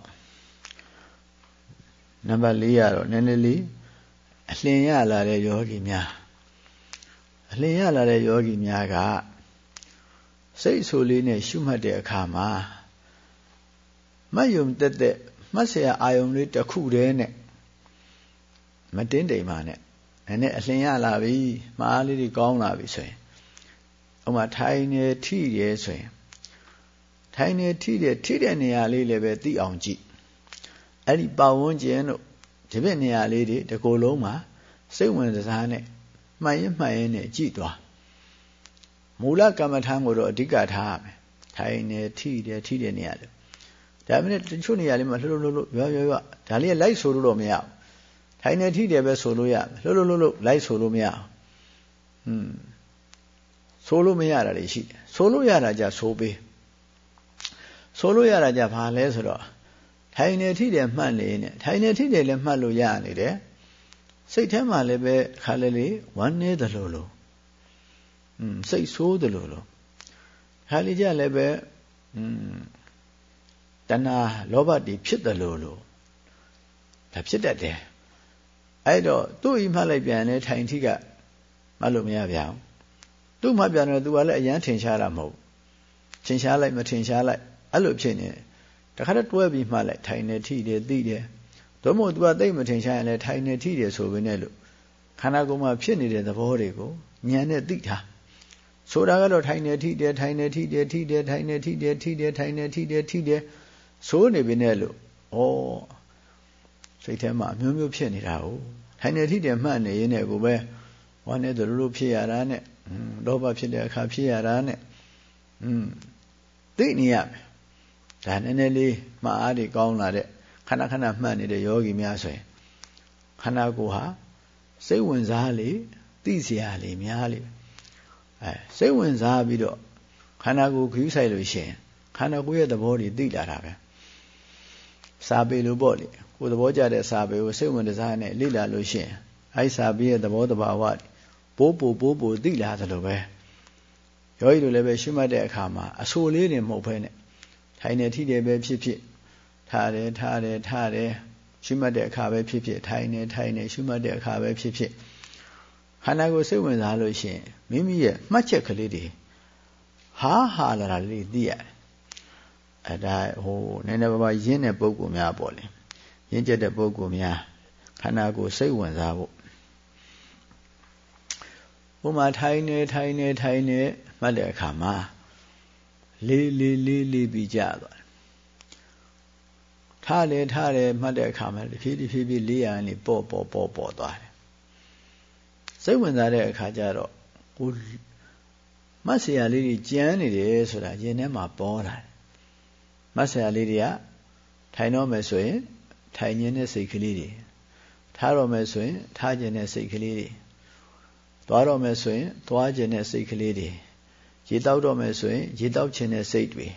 Speaker 1: နံပါတ်လေးကတော့နည်းနည်းလေးအလင်းရလာတဲ့ယောဂီများအလင်းရလာတဲ့ယောဂီများကစိတ်ဆိုလေးနဲ့ရှုမှတ်တဲ့အခါမှာမှတ်ယုံတက်တဲ့မှတ်เสียအာယုံလေးတစ်ခုတည်းနဲ့မတင်းတိမ်ပါနဲ့နည်းနည်းအလင်းရလာပြီမှားလေးတွေကောင်းလာပြီဆိုရင်ဥမာထိုင်နေထိရဲဆိုရင်ထိုင်နေထိတဲ့ထိတဲ့နေရာလေးလည်းပဲသိအောင်ကြည့်အဲ့ဒီပတ်ဝန်းကျင်တို့ဒီဘက်နေရာလေးတွေဒီကိုယ်လုံးမှာစိတ်ဝင်စားနဲ့မှန်ရင်မှန်ရင်နဲ့ကြည့်သွားမူလကမ္မထာကိုတော့အဓိကထားရမယ်ထိုင်နေထိတယ်ထိတဲ့နေရာလေးဒါပေမဲ့တချို့နေရာလေးမှာလှုပ်လှုပ်လှုပ်ရွရွရွဒါလေးလိုက်ဆိုလို့တော့မရဘူးထိုင်နေထိတယ်ပဲဆိုလို့ရလှုပ်လှုပ်လှုပ်လှုပ်လိုက်ဆိုလို့မရဘူးอืมဆိုလို့မရတာတွေရှိတယ်ဆိုလို့ရတာကြဆိုပေးဆိုလို့ရတာကြဘာလဲဆိုတော့ထိုင်နေထိတယ်မှတ်နေနဲ့ထိုင်နေထိတယ်လည်းမှတ်လို့ရနေတယ်စိတ်ထဲမှာလည်းပဲခါလေးလေးဝမ်းနေတယ်လို့လို့อืมစိတ်ဆိုးတယ်လို့လို့ခါလေးကြလည်းပဲอืมတဏှာလောဘတွေဖြစ်တယ်လို့လို့ဒါဖြစ်တတ်တယ်အဲ့တော့သူ့ဤမှတ်လိုက်ပြန်လဲထိုင်ထိကမှတ်လို့မရဗျာသူ့မှတ်ပြန်တော့သူကလည်းအရန်ထင်ရှားတာမဟုတ်ထင်ရှားလိုက်မထင်ရှားလိုက်အဲ့လိုဖြစ်နေတခါတည်းတွဲပြီးမှတ်လိုက်ထိုင်နေထိတယ်သိတယ်သို့မဟုတ် तू ကသိမထင်ရှားရင်လည်းထိုင်နေထိတယ်ဆိုပေနဲ့လို့ခန္ဓာကိုယ်မှာဖြစ်နေတဲ့သဘောတွေကိုဉာဏ်နဲ့သိထားဆိုတာကတော့ထိုင်နေထိတယ်ထိုင်နေထိတယ်ထိတယ်ထိုင်နေထိတယ်ထိတယ်ထိုင်နေထိတယ်ထိတယ်ဆိုနေပေနဲ့လို့ဩစိတ်ထဲမှာအမျိုးမျိုးဖြစ်နေတာ哦ထိုင်နေထိတယ်မှတ်နေရင်လည်းကိုပဲဝမ်းနေတယ်လို့ဖြစ်ရတာနဲ့လောဘဖြစ်တဲ့အခါဖြစ်ရတာနဲ့อืมသိနေရမယ်ဒါနည်းနည်းလေးမှားအားတွေကောင်းလာတဲ့ခဏခဏမှတ်နေတဲ့ယောဂီများဆိုရင်ခန္ဓာကိုယ်ဟာစိတ်ဝင်စားလေသိเสียလေများလေအဲစိတ်ဝင်စားပြီးတော့ခန္ဓာကိုယ်ခူးဆိုင်လို့ရှိရင်ခန္ဓာကိုယ်ရဲ့သဘောတွေသိလာတာပဲစာပေလို့ပေါ့လေကိုယ်သဘောကျတဲ့စာပေကိုစိတ်ဝင်စားနဲ့လေ့လာလို့ရှိရင်အဲစာပေရဲ့သဘောတဘာဝပိုးပိုးပိုးပိုးသိလာသလိုပဲယောဂီတို့လည်းပဲရှုမှတ်တဲ့အခါမှာအဆိုလေးတွေမဟုတ်ဘဲနဲ့ထိုင်နေထိတယ်ပဲဖြစ်ဖြစ်ထားတယ်ထားတယ်ထားတယ်ရှုမှတ်တဲ့အခါပဲဖြစ်ဖြစ်ထိုင်နေထိုင်နေရှုမှတ်တဲ့အခါပဲဖြစ်ဖြစ်ခန္ဓာကိုယ်စိတ်ဝင်စားလို့ရှိရင်မိမိရဲ့မှတ်ချက်ကလေးတွေဟာဟာလာတာလေးသိရတယ်အဲဒါဟိုနည်းနည်းပါးပါးရင်းတဲ့ပုဂ္ဂိုလ်များပေါ့လေရင်းကျက်တဲ့ပုဂ္ဂိုလ်များခန္ဓာကိုယ်စိတ်ဝင်စားဖို့ဘုမှာထိုင်နေထိုင်နေထိုင်နေမှတ်တဲ့အခါမှာလေးလေးလေးလေးပြီးကြသွားတယ်ထားလေထားတယ်မှတ်တဲ့အခါမှာတစ်ဖြည်းဖြည်းဖြည်းလေးရန်လေးပေါ့ပေါ့ပေါ့ပေါ့သွားတယ်စိတ်ဝင်စားတဲ့အခါကျတော့ကိုမတ်ဆရာလေးကြီးကြမ်းနေတယ်ဆိုတာရင်ထဲမှာပေါ်လာတယ်မတ်ဆရာလေးတွေကထိုင်တော့မယ်ဆိုရင်ထိုင်ခြင်းနဲ့စိတ်ကလေးတွေထားတော့မယ်ဆိုရင်ထားခြင်းနဲ့စိတ်ကလေးတွေသွားတော့မယ်ဆိုရင်သွားခြင်းနဲ့စိတ်ကလေးတွေရေတောက်တော့မယ်ဆိုရင်ရေတောက်ခြင်းနဲ့စိတ်တွေ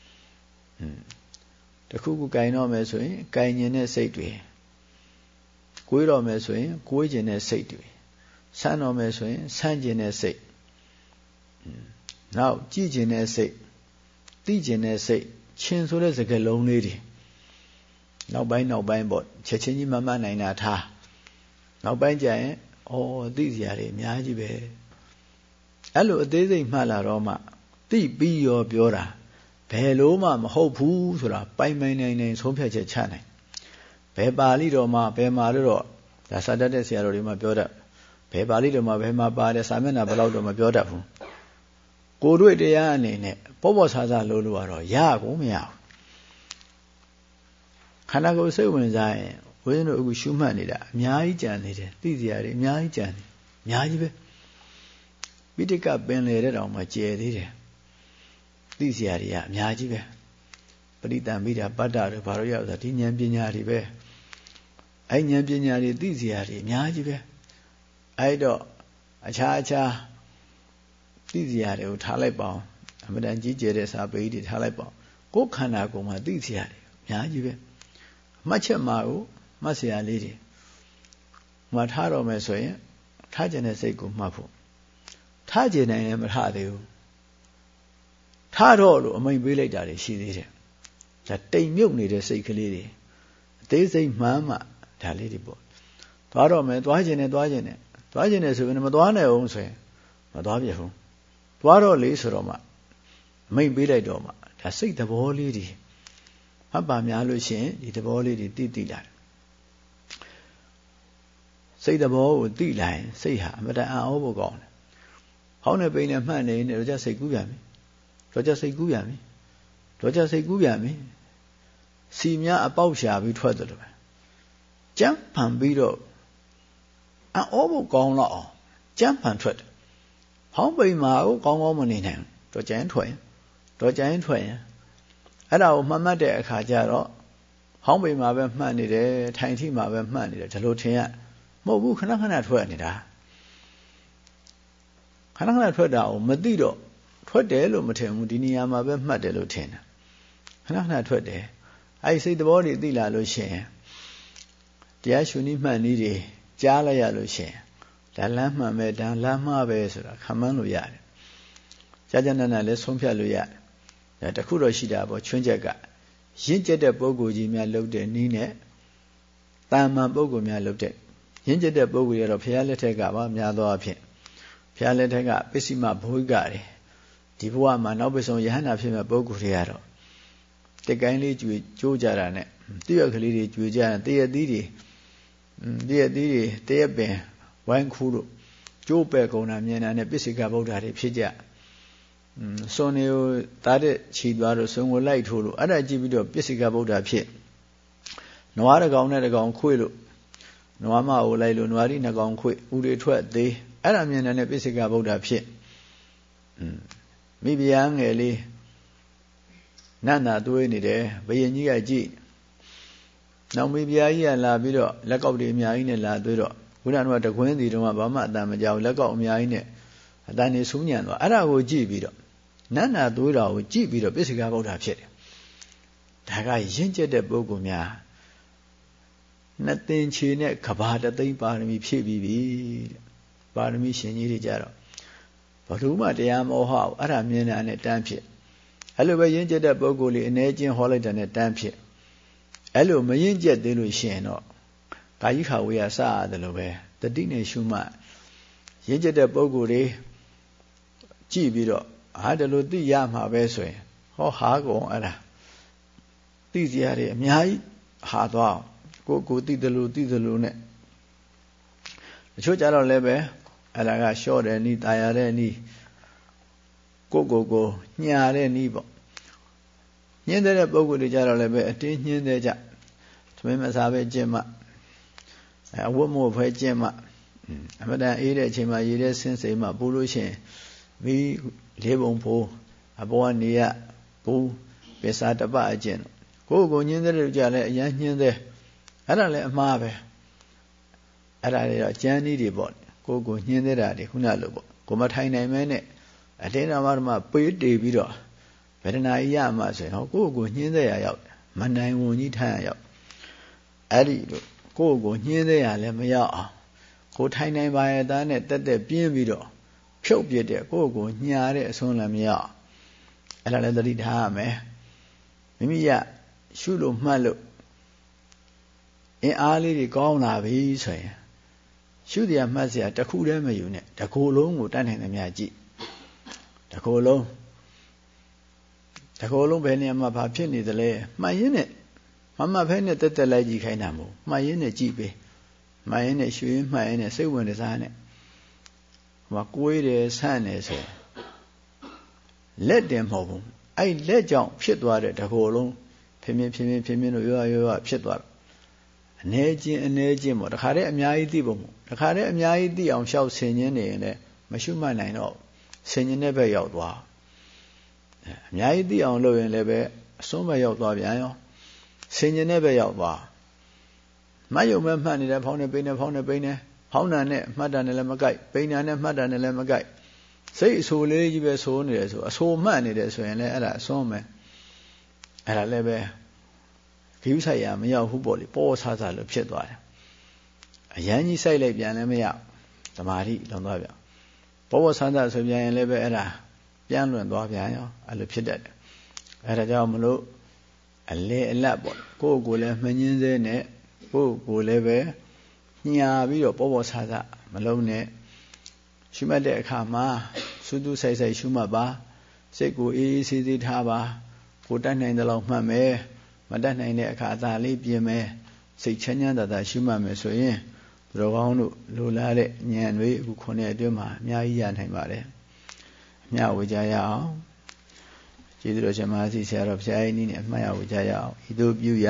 Speaker 1: တခုခုကင်တော့မယ်ဆိုရင်ကင်ခြင်းနဲ့စိတ်တွေကိုးတော့မယ်ဆိုရင်ကိုးခြင်းနဲ့စိတ်တွေဆန်းတော့မယ်ဆိုရင်ဆန်းခြင်းနဲ့စိတ်နောက်ကြည့်ခြင်းနဲ့စိတ်သိခြင်းနဲ့စိတ်ချင်းဆိုတဲ့စကားလုံးလေးတွေနောက်ပိုင်းနောက်ပိုင်းပေါ့ချက်ချင်းကြီးမမှတ်နိုင်တာထားနောက်ပိုင်းကျရင်ဩသိစရာတွေအများကြီးပဲအဲ့လိုအသေးစိတ်မှတ်လာတော့မှသိပြီးရောပြောတာဘယ်လို့မှမဟုတ်ဘူးဆိုတာပိုင်ပိုင်နိုင်နိုင်ဆုံးဖြတ်ချက်ချနိုင်ဘယ်ပါဠိတော်မှာဘယ်မှာလို့တော့ဒါစာတတ်တဲ့ဆရာတော်တွေမှပြောတတ်ဘယ်ပါဠိတော်မှာဘယ်မှာပါတယ်စာမျက်နှာဘယ်လောက်တော့မပြောတတ်ဘူးကိုယ်တွေ့တရားအနေနဲ့ပေါ့ပေါ့ဆာဆာလို့လို့ကတော့ရကုန်မရဘူးခန္ဓာကိုယ်စိတ်ဝင်စားရင်ဝိဇ္ဇတို့အခုရှုမှတ်နေတာအများကြီးကြံနေတယ်သိစရာတွေအများကြီးကြံနေအများကြီးပဲပိဋကပင်လေတဲ့တောင်မှကျယ်သေးတယ်သိစရာတွေကအများကြီးပဲပရိသံမိတာပတ္တတို့ဘာလို့ရောက်တာဒီဉာဏ်ပညာတွေပဲအဲ့ဉာဏ်ပညာတွေသိစရာတွေအများကြီးပဲအဲ့တော့အခြားအခြားသိစရာတွေကိုထားလိုက်ပါအောင်အမှန်တန်ကြီးကျယ်တဲ့စာပေတွေထားလိုက်ပါအောင်ကိုယ်ခန္ဓာကိုယ်မှာသိစရာတွေအများကြီးပဲမှတ်ချက်မှာကိုမှတ်စရာလေးတွေမှာထားတော့မယ်ဆိုရင်ထားခြင်းတဲ့စိတ်ကိုမှတ်ဖို့ထားခြင်းနိုင်လည်းမထားသေးဘူးထားတော့လို့အမိန်ပေးလိုက်တာတွေရှိသေးတယ်ဒါတိမ်မြုပ်နေတဲ့စိတ်ကလေးတွေအသေးစိတ်မှန်းမှဒါလေးတွေပေါ့သွားတော့မယ်သွားခြင်းနဲ့သွားခြင်းနဲ့သွားခြင်းနဲ့ဆိုရင်မသွားနိုင်အောင်ဆိုရင်မသွားပြဘူးသွားတော့လေဆိုတော့မှအမိန်ပေးလိုက်တော့မှဒါစိတ်သဘောလေးတွေမှတ်ပါများလို့ရှိရင်ဒီသဘောလေးတွေတိတိလာတယ်စိတ်သဘောကိုသိလာရင်စိတ်ဟာအမတန်အံ့ဩဖို့ကောင်းတယ်ဟောင်းနေပိန်နဲ့မှတ်နေနေတော့ကြစိတ်ကူးပြန်ပြီတော့ကြစိတ်ကူးပြန်ပြီတော့ကြစိတ်ကူးပြန်ပြီစီများအပေါက်ရှာပြီးထွက်တယ်လို့ပဲကြမ်းဖန်ပြီးတော့အံ့ဩဖို့ကောင်းတော့အောင်ကြမ်းဖန်ထွက်တယ်ဟောင်းပိန်မှာကိုကောင်းကောင်းမနေနိုင်ဘူးတော့ကြမ်းထွက်ရင်တော့ကြမ်းထွက်ရင်အဲ့ဒါကိုမှတ်မှတ်တဲ့အခါကျတော့ဟောင်းပိန်မှာပဲမှတ်နေတယ်ထိုင်ထိမှာပဲမှတ်နေတယ်ဒီလိုထင်ရမဟုတ်ဘူးခဏခဏထွက်နေတာခဏခဏထွက်တာကိုမသိတော့ထွက်တယ်လို့မထင်ဘူးဒီနေရာမှာပဲမှတ်တယ်လို့ထင်တာခဏခဏထွက်တယ်အဲ့စိတ်သဘောတွေသိလာလို့ရှိရင်တရားရှုနည်းမှတ်နည်းတွေကြားလိုက်ရလို့ရှိရင်ဒါလမ်းမှန်ပဲဒါလမ်းမှားပဲဆိုတာခံမှန်းလို့ရတယ်ကြာကြာနာနာလည်းဆုံးဖြတ်လို့ရတယ်ဒါတခုတော့ရှိတာပေါ့ချွင်းချက်ကရင့်ကျက်တဲ့ပုဂ္ဂိုလ်ကြီးများလုပ်တဲ့နည်းနဲ့တာမန်ပုဂ္ဂိုလ်များလုပ်တဲ့ရင့်ကျက်တဲ့ပုဂ္ဂိုလ်ရတော့ဘုရားလက်ထက်ကပါများသောအားဖြင့်ဘုရားလက်ထက်ကပစ္စည်းမဘိုးကတွေဒီဘဝမှာနောက်ပဆုံးယဟန္တာဖြစ်မဲ့ပုဂ္ဂိုလ်တွေကတော့တက်ကိုင်းလေးကျွေကြိုးကြတာနဲ့တည့်ရကလေးတွေကျွေကြတယ်တည့်ရသီးတွေတည့်ရသီးတွေတည့်ရပင်ဝိုင်းခူးတို့ကျိုးပဲကုန်တာမြင်တာနဲ့ပစ္စည်းကဗုဒ္ဓတွေဖြစ်ကြစွန်နေကိုတားတဲ့ခြီသွားလို့စွန်ကိုလိုက်ထိုးလို့အဲ့ဒါကြည့်ပြီးတော့ပစ္စည်းကဗုဒ္ဓဖြစ်နွားတစ်ကောင်နဲ့တစ်ကောင်ခွေလို့နွားမကိုလိုက်လို့နွားရီနှစ်ကောင်ခွေဥတွေထွက်သေးအဲ့ဒါမြင်တဲ့ပစ္စည်းကဗုဒ္ဓဖြစ်မိဖုရားငယ်လေးနတ်နာသွေးနေတယ်ဘယင်ကြီးကကြည့်နောက်မိဖုရားကြီးကလာပြီးတော့လက်ကောက်တွေအများကြီးနဲ့လာသွေးတော့ဘုရားတော်ကတကွင်းစီတုန်းကဘာမှအတန်မကြောက်လက်ကောက်အများကြီးနဲ့အတန်နေဆူးညံသွားအဲ့ဒါကိုကြည့်ပြီးတော့နတ်နာသွေးတော်ကိုကြည့်ပြီးတော့ပစ္စည်းကဗုဒ္ဓဖြစ်တယ်ဒါကရင့်ကျက်တဲ့ပုဂ္ဂိုလ်များနှစ်သင်္ချေနဲ့ကဘာတသိမ့်ပါရမီဖြည့်ပြီးပြီတဲ့ပါရမီရှင်ကြီးတွေကြတော့ဘယ်သူမှတရားမဟုတ်အဲ့ဒါမြင်တာနဲ့တန်းဖြစ်အဲ့လိုပဲရင့်ကျက်တဲ့ပုဂ္ဂိုလ်လေးအနေချင်းဟောလိုက်တဲ့နဲ့တန်းဖြစ်အဲ့လိုမရင့်ကျက်သေးလို့ရှိရင်တော့ကာယိခဝေယစရတယ်လို့ပဲတတိနဲ့ရှုမှတ်ရင့်ကျက်တဲ့ပုဂ္ဂိုလ်တွေကြည့်ပြီးတော့ဟာဒီလိုသိရမှာပဲဆိုရင်ဟောဟာကုန်အဲ့ဒါသိစရာတွေအများကြီးဟာသွားကိုကိုသိတယ်လို့သိတယ်လို့နဲ့တချို့ကြတော့လည်းပဲအဲ့ဒါကရှော့တယ်နီးတာယာတဲ့နီးကိုကိုကိုညှာတဲ့နီးပေါ့ညင်းတဲ့ပုဂ္ဂိုလ်တွေကြတော့လည်းပဲအတင်းညင်းတဲ့ကြသမင်းမစားပဲကျင့်မှအဝတ်မို့ဖွဲကျင့်မှအမတန်အေးတဲ့အချိန်မှာရေထဲဆင်းစိမ်မှပူလို့ရှိရင်မိလေးပုံဖိုးအပေါ်ကနေရပူပစ္စာတပအကျင့်ကိုယ့်ကိုညှင်းတဲ့လူကြလည်းအရန်ညှင်းတဲ့အဲ့ဒါလည်းအမှားပဲအဲ့ဒါတွေတော့ကျမ်းနည်းတွေပေါ့ကိုယ့်ကိုညှင်းတဲ့တာတွေခုနလိုပေါ့ကိုမထိုင်နိုင်မဲနဲ့အတင်းတော်မှပေးတေပြီးတော့ဗေဒနာကြီးရမှဆိုရင်ဟောကိုယ့်ကိုညှင်းတဲ့ရရောက်မနိုင်ဝန်ကြီးထိုင်ရရောက်အဲ့ဒီလိုကိုယ့်ကိုညှင်းတဲ့ရလည်းမရောက်အောင်ကိုထိုင်နိုင်ပါရဲ့သားနဲ့တက်တက်ပြင်းပြီးတော့ဖြုတ်ပြတဲ့ကိုယ့်ကိုညာတဲ့အစွန်းလည်းမရောက်အဲ့ဒါလည်းသတိထားရမယ်မိမိရရှုလို့မှတ်လို့အင်အားလေးတွေကောင်းလာပြီဆိုရင်ရှုတရားမှတ်စရာတစ်ခုတည်းမယူနဲ့တစ်ခုလုံးကိုတတ်နိုင်သမျှကြည့်တစ်ခုလုံးတစ်ခုလုံးဘယ်နေရာမှာဘာဖြစ်နေသလဲမှတ်ရင်းနဲ့မမှတ်ဖဲနဲ့တက်တက်လိုက်ကြည့်ခိုင်းတာမို့မှတ်ရင်းနဲ့ကြည့်ပေးမှတ်ရင်းနဲ့ရှုရင်းမှတ်ရင်းနဲ့စိတ်ဝင်စားနဲ့ဟိုကိုွေးတယ်ဆန့်တယ်ဆိုလက်တင်မဟုတ်ဘူးအဲ့လက်ကြောင့်ဖြစ်သွားတဲ့တစ်ခုလုံးဖြင်းဖြင်းဖြင်းဖြင်းဖြင်းဖြင်းလို့ရွရွရွဖြစ်သွားတယ်အနေချင်းအနေချင်းပေါ့တခါတည်းအများကြီးသိဖို့မို့တခါတည်းအများကြီးသိအောင်ရှောက်ဆင်ញင်းနေရင်လည်းမရှုမှတ်နိုင်တော့ဆင်ញင်းတဲ့ဘက်ရောက်သွားအများကြီးသိအောင်လုပ်ရင်လည်းပဲအစွန်းဘက်ရောက်သွားပြန်ရောဆင်ញင်းတဲ့ဘက်ရောက်သွားမယုံမဲ့မှတ်နေတဲ့ဖောင်းနေပိနေဖောင်းနေပိနေဖောင်းတာနဲ့မှတ်တာနဲ့လည်းမကိုက်ပိန်တာနဲ့မှတ်တာနဲ့လည်းမကိုက်စိတ်အဆိုးလေးကြီးပဲဆိုးနေတယ်ဆိုအဆိုးမှတ်နေတယ်ဆိုရင်လည်းအဲ့ဒါအစွန်းပဲအဲ့ဒါလည်းပဲဂိူးဆိုင်ရမရောက်ဘူးပေါ့လေပေါ်ဆာဆာလို့ဖြစ်သွားတယ်အရန်ကြီးစိုက်လိုက်ပြန်လည်းမရသမာဓိလွန်သွားပြန်ပေါ်ပေါ်ဆာဆာဆိုပြန်ရင်လည်းပဲအဲ့ဒါပြန်လွန်သွားပြန်ရောအဲ့လိုဖြစ်တတ်တယ်အဲ့ဒါကြောင့်မလို့အလေအလတ်ပေါ့ကိုယ့်ကိုယ်လည်းမငင်းသေးနဲ့ကိုယ့်ကိုယ်လည်းပဲညာပြီးတော့ပေါ်ပေါ်ဆာဆာမလုံးနဲ့ရှုမှတ်တဲ့အခါမှာစူးစူးဆိုင်ဆိုင်ရှုမှတ်ပါစိတ်ကိုအေးအေးဆေးဆေးထားပါကိုတတ်နိုင်တဲ့လောက်မှတ်မယ်မတတ်နိုင်တဲ့အခါအသာလေးပြင်မယ်စိတ်ချမ်းချမ်းသာသာရှုမှတ်မယ်ဆိုရင်သူတော်ကောင်းတို့လိုလားတဲ့ဉာဏ်တွေအခုခုနှစ်အတွင်းမှာအများကြီးရနိုင်ပါတယ်အမြဝေကြရအောင်ကျေးဇူးတော်ရှင်မဟာစီဆရာတော်ဘုရားကြီးနည်းနဲ့အမှတ်ရဝေကြရအောင်ဤသို့ပြုရ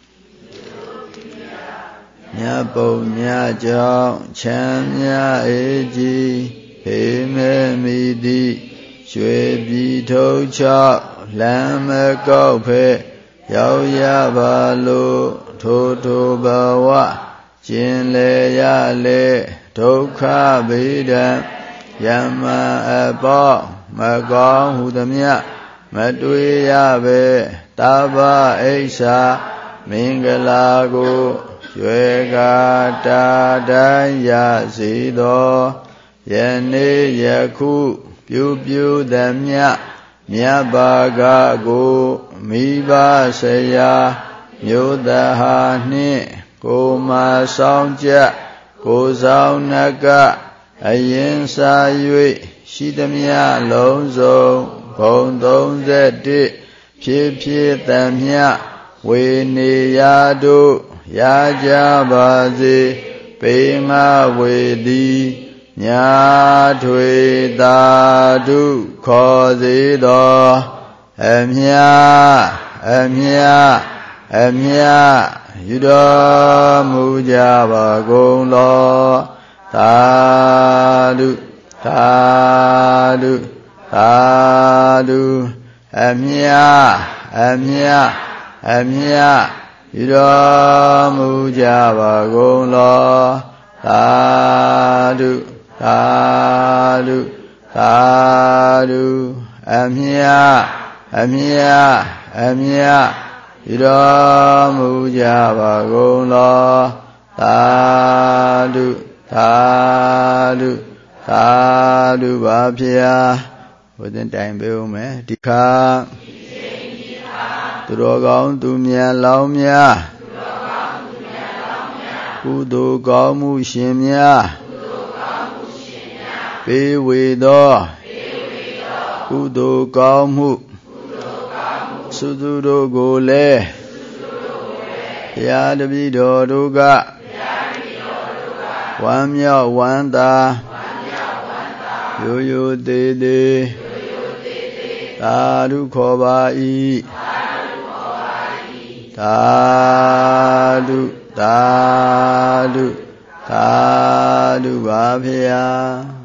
Speaker 1: မြတ်ပုံမြတ်ကြောင့်ချမ်းမြအေးကြီးဖေမဲမိတိရွှေပြည်ထုတ်ချောက်လမ်းမကောက်ဖဲရောက်ရပါလို့ထိုထိုဘဝကျင်လေရလေဒုက္ခဗေဒံယမအပေါမကောင်းဟုသမျှမတွေ့ရပဲတဗ္ဗအိဆာမင်္ဂလာကိုရွယ်ကာတာတိုင်းရစေသောယနေ့ယခုပြုပြုသမျှမြတ်ဘာကကိုမိဘဆရာမြို့သားဟာနှင့်ကိုမဆောင်ချက်ကိုဆောင်နကအရင်စာ၍ရှိသမျှလုံးစုံဘုံသုံးဆယ့်တစ်ဖြစ်ဖြစ်သမျှဝေနေရတို့ရကြပါစေပေငါဝေသည်ညာထွေသာဓုခေါ်စေသောအမြအမြအမြယူတော်မူကြပါကုန်လောသာဓုသာဓုသာဓုအမြအမြအမြယူတော်မူကြပါကုန်လောသာဓုသာဓုသာဓုအမြအမြအမြယူတော်မူကြပါကုန်လောသာဓုသာဓုသာဓုပါဖျားဘုဇင်တိုင်ပေးဦးမယ်ဒီခါသူတော်ကောင်းသူမြတ်လောင်းများကုသိုလ်ကောင်းမှုရှင်များပေးဝေသောကုသိုလ်ကောင်းမှုသုသူတို့ကိုလည်းဘုရားတပည့်တော်တို့ကဝမ်းမြောက်ဝမ်းသာရိုးရိုးသေးသေးသာဓုခေါ်ပါ၏သာธุสาธุสาธุပါဗျာ